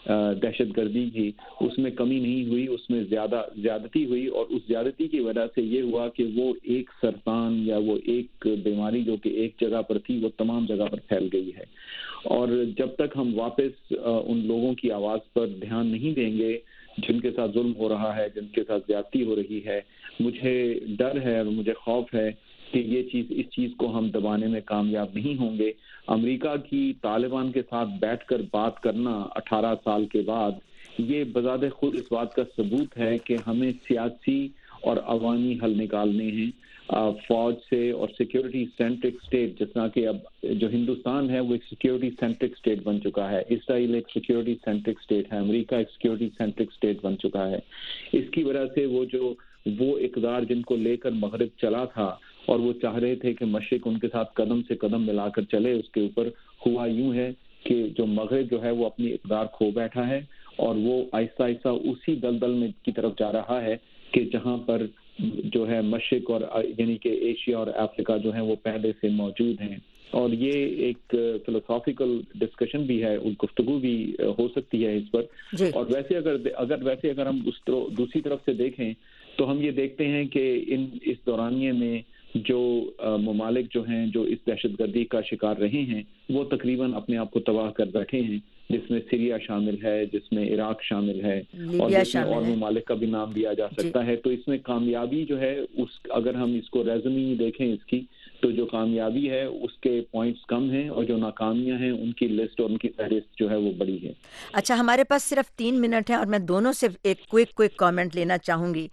دہشت گردی کی، اس میں کمی نہیں ہوئی، اس میں زیادہ زیادتی ہوئی. اور اس زیادتی کی وجہ سے یہ ہوا کہ وہ ایک سرطان یا وہ ایک بیماری جو کہ ایک جگہ پر تھی، وہ تمام جگہ پر پھیل گئی ہے. اور جب تک ہم واپس ان لوگوں کی آواز پر دھیان نہیں دیں گے جن کے ساتھ ظلم ہو رہا ہے، جن کے ساتھ زیادتی ہو رہی ہے، مجھے ڈر ہے اور مجھے خوف ہے کہ یہ چیز اس چیز کو ہم دبانے میں کامیاب نہیں ہوں گے. امریکہ کی طالبان کے ساتھ بیٹھ کر بات کرنا اٹھارہ سال کے بعد، یہ بذات خود اس بات کا ثبوت ہے کہ ہمیں سیاسی اور عوامی حل نکالنے ہیں فوج سے. اور سیکیورٹی سینٹرک اسٹیٹ، جس طرح کہ اب جو ہندوستان ہے وہ ایک سیکیورٹی سینٹرک اسٹیٹ بن چکا ہے، اسرائیل ایک سیکیورٹی سینٹرک اسٹیٹ ہے، امریکہ ایک سیکیورٹی سینٹرک اسٹیٹ بن چکا ہے. اس کی وجہ سے وہ جو وہ اقدار جن کو لے کر مغرب چلا تھا اور وہ چاہ رہے تھے کہ مشرق ان کے ساتھ قدم سے قدم ملا کر چلے، اس کے اوپر ہوا یوں ہے کہ جو مغرب جو ہے وہ اپنی اقدار کھو بیٹھا ہے، اور وہ آہستہ آہستہ اسی دلدل میں کی طرف جا رہا ہے کہ جہاں پر جو ہے مشرق اور یعنی کہ ایشیا اور افریقہ جو ہیں وہ پہلے سے موجود ہیں. اور یہ ایک فلسافیکل ڈسکشن بھی ہے، گفتگو بھی ہو سکتی ہے اس پر. جی. اور ویسے اگر اگر ویسے اگر ہم اس دوسری طرف سے دیکھیں تو ہم یہ دیکھتے ہیں کہ ان اس دورانیے میں جو ممالک جو ہیں جو اس دہشت گردی کا شکار رہے ہیں وہ تقریباً اپنے آپ کو تباہ کر بیٹھے ہیں، جس میں سیریا شامل ہے، جس میں عراق شامل ہے، اور جس میں اور ممالک کا بھی نام لیا جا سکتا ہے. تو اس میں کامیابی جو ہے، اس اگر ہم اس کو ریزومے دیکھیں اس کی، تو جو کامیابی ہے اس کے پوائنٹس کم ہیں، اور جو ناکامیاں ہیں ان کی لسٹ اور ان کی فہرست جو ہے وہ بڑی ہے. اچھا، ہمارے پاس صرف تین منٹ ہیں اور میں دونوں سے ایک کوئک کوئک کامنٹ لینا چاہوں گی.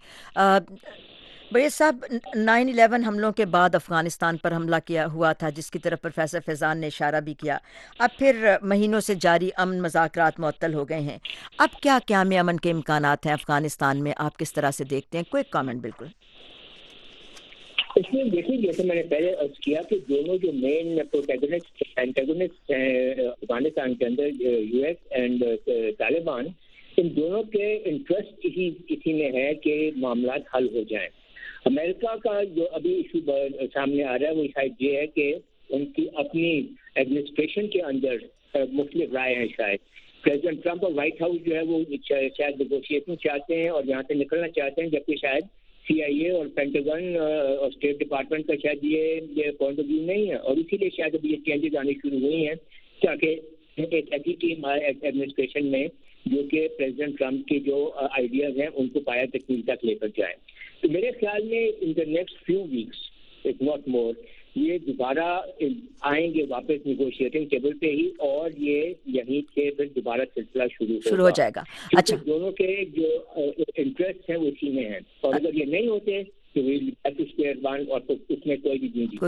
بڑے صاحب، نائن الیون حملوں کے بعد افغانستان پر حملہ کیا ہوا تھا، جس کی طرف پروفیسر فیضان نے اشارہ بھی کیا. اب پھر مہینوں سے جاری امن مذاکرات معطل ہو گئے ہیں. اب کیا قیام امن کے امکانات ہیں افغانستان میں؟ آپ کس طرح سے دیکھتے ہیں؟ کوئی کامنٹ. بالکل. اس میں دیکھیں، جیسے میں نے پہلے عرض کیا کہ دونوں جو مین پروٹیگنسٹ اینٹاگنسٹ ہیں افغانستان کے اندر، یو ایس اینڈ طالبان، ان دونوں کے انٹرسٹ اسی اسی میں ہے کہ معاملات حل ہو جائیں. امریکہ کا جو ابھی ایشو سامنے آ رہا ہے وہ شاید یہ ہے کہ ان کی اپنی ایڈمنسٹریشن کے اندر مختلف رائے ہیں. شاید پریزیڈنٹ ٹرمپ اور وائٹ ہاؤس جو ہے وہ شاید نیگوشیشن چاہتے ہیں اور یہاں سے نکلنا چاہتے ہیں، جبکہ شاید سی آئی اے اور پینٹاگن اور اسٹیٹ ڈپارٹمنٹ کا شاید یہ یہ پوائنٹ آف ویو نہیں ہے. اور اسی لیے شاید ابھی یہ چینجز آنے شروع ہوئی ہیں تاکہ ایک ایسی ٹیم آئے ایڈمنسٹریشن میں جو کہ پریزیڈنٹ ٹرمپ کے جو آئیڈیاز ہیں ان کو پایا تکمیل تک لے کر جائیں. تو میرے خیال میں in the next few weeks if not more یہ دوبارہ آئیں گے واپس نیگوشیٹنگ ٹیبل پہ ہی، اور یہ یہیں سے پھر دوبارہ سلسلہ شروع شروع ہو جائے گا. اچھا، دونوں کے جو انٹرسٹ ہیں وہ اسی میں ہیں، اور اگر یہ نہیں ہوتے تو اور اس میں کوئی بھی نہیں جیتے گا.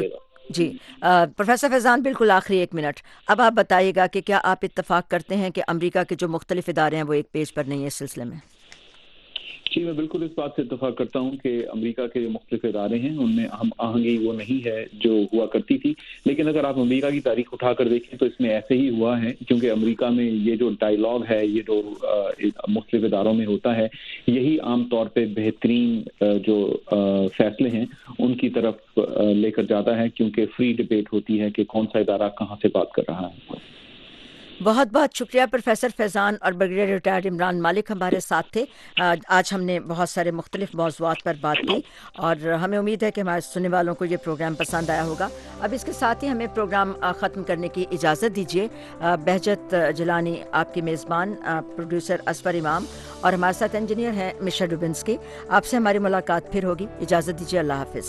جی پروفیسر فیضان، بالکل آخری ایک منٹ، اب آپ بتائیے گا کہ کیا آپ اتفاق کرتے ہیں کہ امریکہ کے جو مختلف ادارے ہیں وہ ایک پیج پر نہیں ہیں اس سلسلے میں؟ جی میں بالکل اس بات سے اتفاق کرتا ہوں کہ امریکہ کے جو مختلف ادارے ہیں ان میں ہم آہنگی وہ نہیں ہے جو ہوا کرتی تھی، لیکن اگر آپ امریکہ کی تاریخ اٹھا کر دیکھیں تو اس میں ایسے ہی ہوا ہے، کیونکہ امریکہ میں یہ جو ڈائیلاگ ہے، یہ جو مختلف اداروں میں ہوتا ہے، یہی عام طور پہ بہترین جو فیصلے ہیں ان کی طرف لے کر جاتا ہے، کیونکہ فری ڈبیٹ ہوتی ہے کہ کون سا ادارہ کہاں سے بات کر رہا ہے۔ بہت بہت شکریہ پروفیسر فیضان اور بریگیڈیئر ریٹائرڈ عمران مالک ہمارے ساتھ تھے۔ آج ہم نے بہت سارے مختلف موضوعات پر بات کی اور ہمیں امید ہے کہ ہمارے سننے والوں کو یہ پروگرام پسند آیا ہوگا۔ اب اس کے ساتھ ہی ہمیں پروگرام ختم کرنے کی اجازت دیجیے۔ بہجت جیلانی آپ کی میزبان، پروڈیوسر اسفر امام اور ہمارے ساتھ انجینئر ہیں مشا ڈوبنسکی۔ آپ سے ہماری ملاقات پھر ہوگی، اجازت دیجیے، اللہ حافظ۔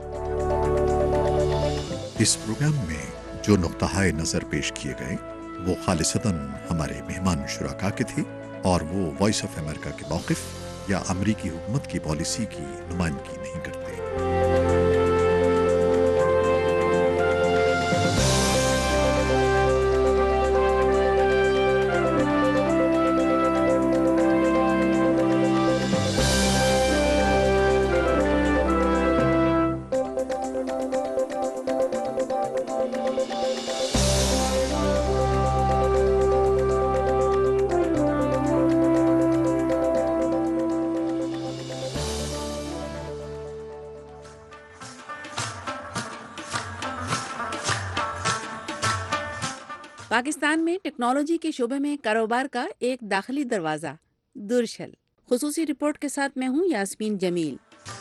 اس پروگرام میں جو نقطۂ نظر پیش کیے گئے وہ خالصتاً ہمارے مہمان شرکا کے تھے اور وہ وائس آف امریکہ کے موقف یا امریکی حکومت کی پالیسی کی نمائندگی نہیں کرتے۔ پاکستان میں ٹیکنالوجی کے شعبے میں کاروبار کا ایک داخلی دروازہ درشل۔ خصوصی رپورٹ کے ساتھ میں ہوں یاسمین جمیل۔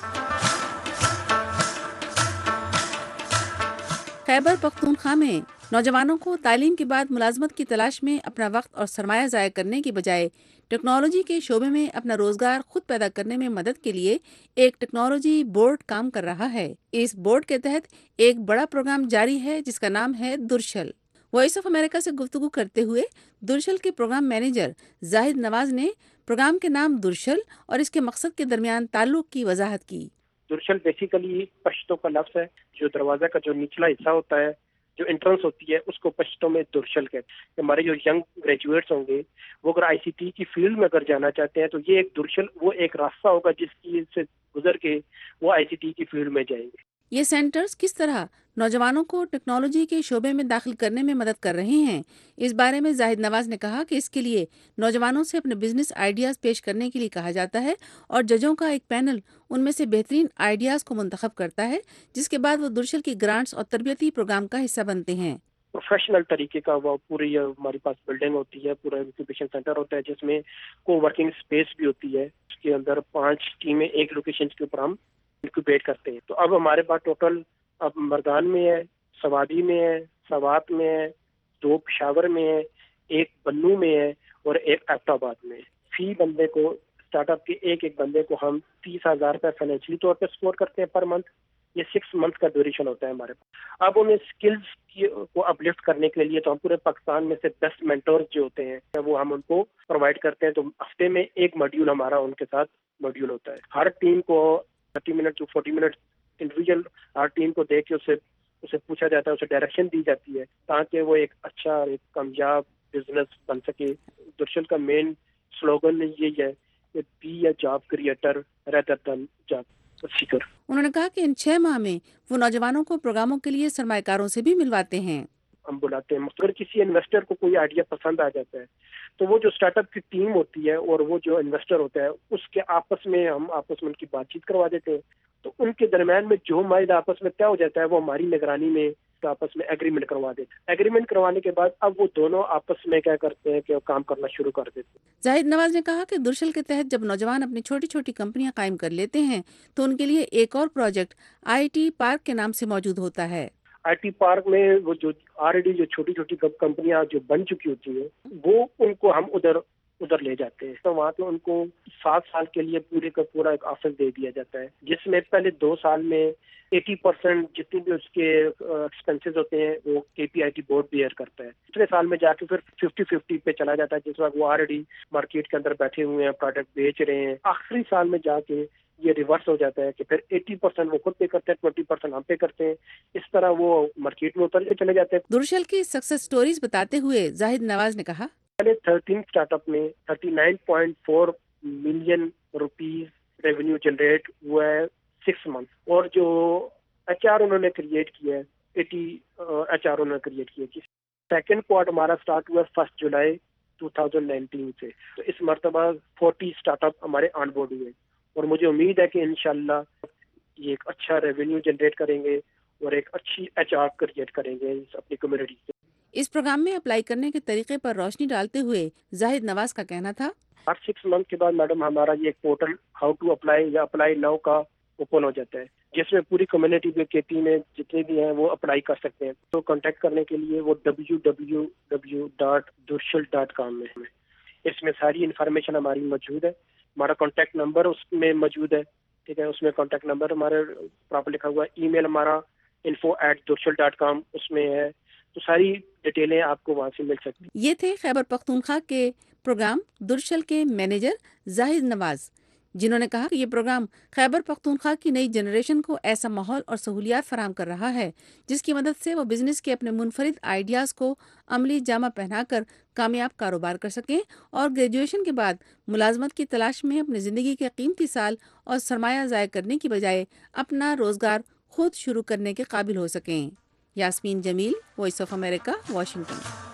خیبر پختونخوا میں نوجوانوں کو تعلیم کے بعد ملازمت کی تلاش میں اپنا وقت اور سرمایہ ضائع کرنے کی بجائے ٹیکنالوجی کے شعبے میں اپنا روزگار خود پیدا کرنے میں مدد کے لیے ایک ٹیکنالوجی بورڈ کام کر رہا ہے۔ اس بورڈ کے تحت ایک بڑا پروگرام جاری ہے جس کا نام ہے درشل۔ وائس آف امریکہ سے گفتگو کرتے ہوئے درشل کے پروگرام مینیجر زاہد نواز نے پروگرام کے نام درشل اور اس کے مقصد کے درمیان تعلق کی وضاحت کی۔ درشل بیسیکلی پشتو کا لفظ ہے، جو دروازہ کا جو نچلا حصہ ہوتا ہے، جو انٹرنس ہوتی ہے، اس کو پشتو میں درشل کہتے ہیں۔ ہمارے جو ینگ گریجویٹس ہوں گے وہ اگر آئی سی ٹی کی فیلڈ میں اگر جانا چاہتے ہیں تو یہ ایک درشل وہ ایک راستہ ہوگا جس کی سے گزر کے وہ آئی سی ٹی کی فیلڈ میں جائیں گے۔ یہ سینٹرز کس طرح نوجوانوں کو ٹیکنالوجی کے شعبے میں داخل کرنے میں مدد کر رہے ہیں، اس بارے میں زاہد نواز نے کہا کہ اس کے لیے نوجوانوں سے اپنے بزنس آئیڈیاز پیش کرنے کے لیے کہا جاتا ہے اور ججوں کا ایک پینل ان میں سے بہترین آئیڈیاز کو منتخب کرتا ہے، جس کے بعد وہ درشل کی گرانٹس اور تربیتی پروگرام کا حصہ بنتے ہیں۔ پروفیشنل طریقے کا وہ پوری ہمارے پاس بلڈنگ ہوتی ہے، پورا انکیوبیشن سینٹر ہوتا ہے جس میں کو ورکنگ اسپیس بھی ہوتی ہے۔ اس کے اندر پانچ ٹیمیں ایک لوکیشن کے اوپر ہم انکیوبیٹ کرتے ہیں۔ تو اب ہمارے پاس ٹوٹل اب مردان میں ہے، سوادی میں ہے، سوات میں ہے، دو پشاور میں ہے، ایک بنو میں ہے اور ایک ایبٹ آباد میں ہے۔ فی بندے کو اسٹارٹ اپ کے ایک ایک بندے کو ہم تیس ہزار روپے فائنینشلی طور پہ سپورٹ کرتے ہیں پر منتھ۔ یہ سکس منتھ کا ڈیوریشن ہوتا ہے ہمارے پاس۔ اب انہیں اسکلز کو اپلفٹ کرنے کے لیے تو ہم پورے پاکستان میں سے بیسٹ مینٹورز جو ہوتے ہیں وہ ہم ان کو پرووائڈ کرتے ہیں۔ تو ہفتے میں ایک ماڈیول ہمارا ان کے ساتھ ماڈیول ہوتا ہے۔ ہر ٹیم کو thirty minute to forty minute individual ہر ٹیم کو دیکھ کے اسے اسے پوچھا جاتا ہے، اسے ڈائریکشن دی جاتی ہے تاکہ وہ ایک اچھا ایک کامیاب بزنس بن سکے۔ درشل کا مین سلوگن یہی ہے کہ be a job creator rather than job seeker. انہوں نے کہا کہ ان چھ ماہ میں وہ نوجوانوں کو پروگراموں کے لیے سرمایہ کاروں سے بھی ملواتے ہیں۔ ہم بلاتے ہیں اگر کسی انویسٹر کو کوئی آئیڈیا پسند آ جاتا ہے تو وہ جو اسٹارٹ اپ کی ٹیم ہوتی ہے اور وہ جو انویسٹر ہوتا ہے اس کے آپس میں ہم آپس میں ان کی بات چیت کروا دیتے ہیں۔ تو ان کے درمیان میں جو معاہدہ آپس میں طے ہو جاتا ہے وہ ہماری نگرانی میں آپس میں ایگریمنٹ کروا دیتے ہیں۔ ایگریمنٹ کروانے کے بعد اب وہ دونوں آپس میں کیا کرتے ہیں کہ وہ کام کرنا شروع کر دیتے ہیں۔ زاہد نواز نے کہا کہ درشل کے تحت جب نوجوان اپنی چھوٹی چھوٹی کمپنیاں قائم کر لیتے ہیں تو ان کے لیے ایک اور پروجیکٹ آئی ٹی پارک کے نام سے موجود ہوتا ہے۔ آئی ٹی پارک میں وہ جو آلریڈی جو چھوٹی چھوٹی کمپنیاں جو بن چکی ہوتی ہیں وہ ان کو ہم ادھر ادھر لے جاتے ہیں۔ تو وہاں پہ ان کو سات سال کے لیے پورے کا پورا ایک آفس دے دیا جاتا ہے جس میں پہلے دو سال میں ایٹی پرسینٹ جتنے بھی اس کے ایکسپینسز ہوتے ہیں وہ K P I T board bear کرتا ہے۔ دوسرے سال میں جا کے پھر ففٹی ففٹی پہ چلا جاتا ہے جس وقت وہ آلریڈی مارکیٹ کے اندر بیٹھے ہوئے ہیں، پروڈکٹ بیچ رہے ہیں۔ آخری سال میں جا کے یہ ریورس ہو جاتا ہے کہ پھر ایٹی پرسینٹ وہ خود پے کرتے ہیں، ٹوینٹی پرسینٹ ہم پے کرتے ہیں، اس طرح وہ مارکیٹ میں اترتے چلے جاتے ہیں۔ درشل کی سکسیس سٹوریز بتاتے ہوئے زاہد نواز نے کہا، پہلے تھرٹین اسٹارٹ اپ میں thirty nine point four million rupees revenue generate ہوا ہے سکس منتھ، اور جو ایچ آر انہوں نے کریٹ کیا ہے ایٹی ایچ آر انہوں نے کریٹ کیا ہے۔ سیکنڈ کوارٹر ہمارا اسٹارٹ ہوا first July two thousand nineteen سے، تو اس مرتبہ فورٹی اسٹارٹ اپ ہمارے آن بورڈ ہوئے، اور مجھے امید ہے کہ انشاءاللہ یہ ایک اچھا ریونیو جنریٹ کریں گے اور ایک اچھی ایچ آر کریٹ کریں گے اپنی کمیونٹی سے۔ اس پروگرام میں اپلائی کرنے کے طریقے پر روشنی ڈالتے ہوئے زاہد نواز کا کہنا تھا، ہر سکس منتھ کے بعد میڈم ہمارا یہ ایک پورٹل ہاؤ ٹو اپلائی یا اپلائی ناؤ کا اوپن ہو جاتا ہے، جس میں پوری کمیونٹی کے کے پی میں جتنے بھی ہیں وہ اپلائی کر سکتے ہیں۔ تو کانٹیکٹ کرنے کے لیے وہ W W W dot Darshal dot com میں ہے، اس میں ساری انفارمیشن ہماری موجود ہے، ہمارا کانٹیکٹ نمبر اس میں موجود ہے، ٹھیک ہے، اس میں کانٹیکٹ نمبر ہمارا پراپر لکھا ہوا ہے، ای میل ہمارا انفو ایٹ درشل ڈاٹ کام اس میں ہے، تو ساری ڈیٹیلیں آپ کو وہاں سے مل سکتی ہیں۔ یہ تھے خیبر پختونخوا کے پروگرام درشل کے مینیجر زاہد نواز، جنہوں نے کہا کہ یہ پروگرام خیبر پختونخوا کی نئی جنریشن کو ایسا ماحول اور سہولیات فراہم کر رہا ہے جس کی مدد سے وہ بزنس کے اپنے منفرد آئیڈیاز کو عملی جامہ پہنا کر کامیاب کاروبار کر سکیں اور گریجویشن کے بعد ملازمت کی تلاش میں اپنی زندگی کے قیمتی سال اور سرمایہ ضائع کرنے کی بجائے اپنا روزگار خود شروع کرنے کے قابل ہو سکیں۔ Yasmeen Jamil, voice of America, Washington.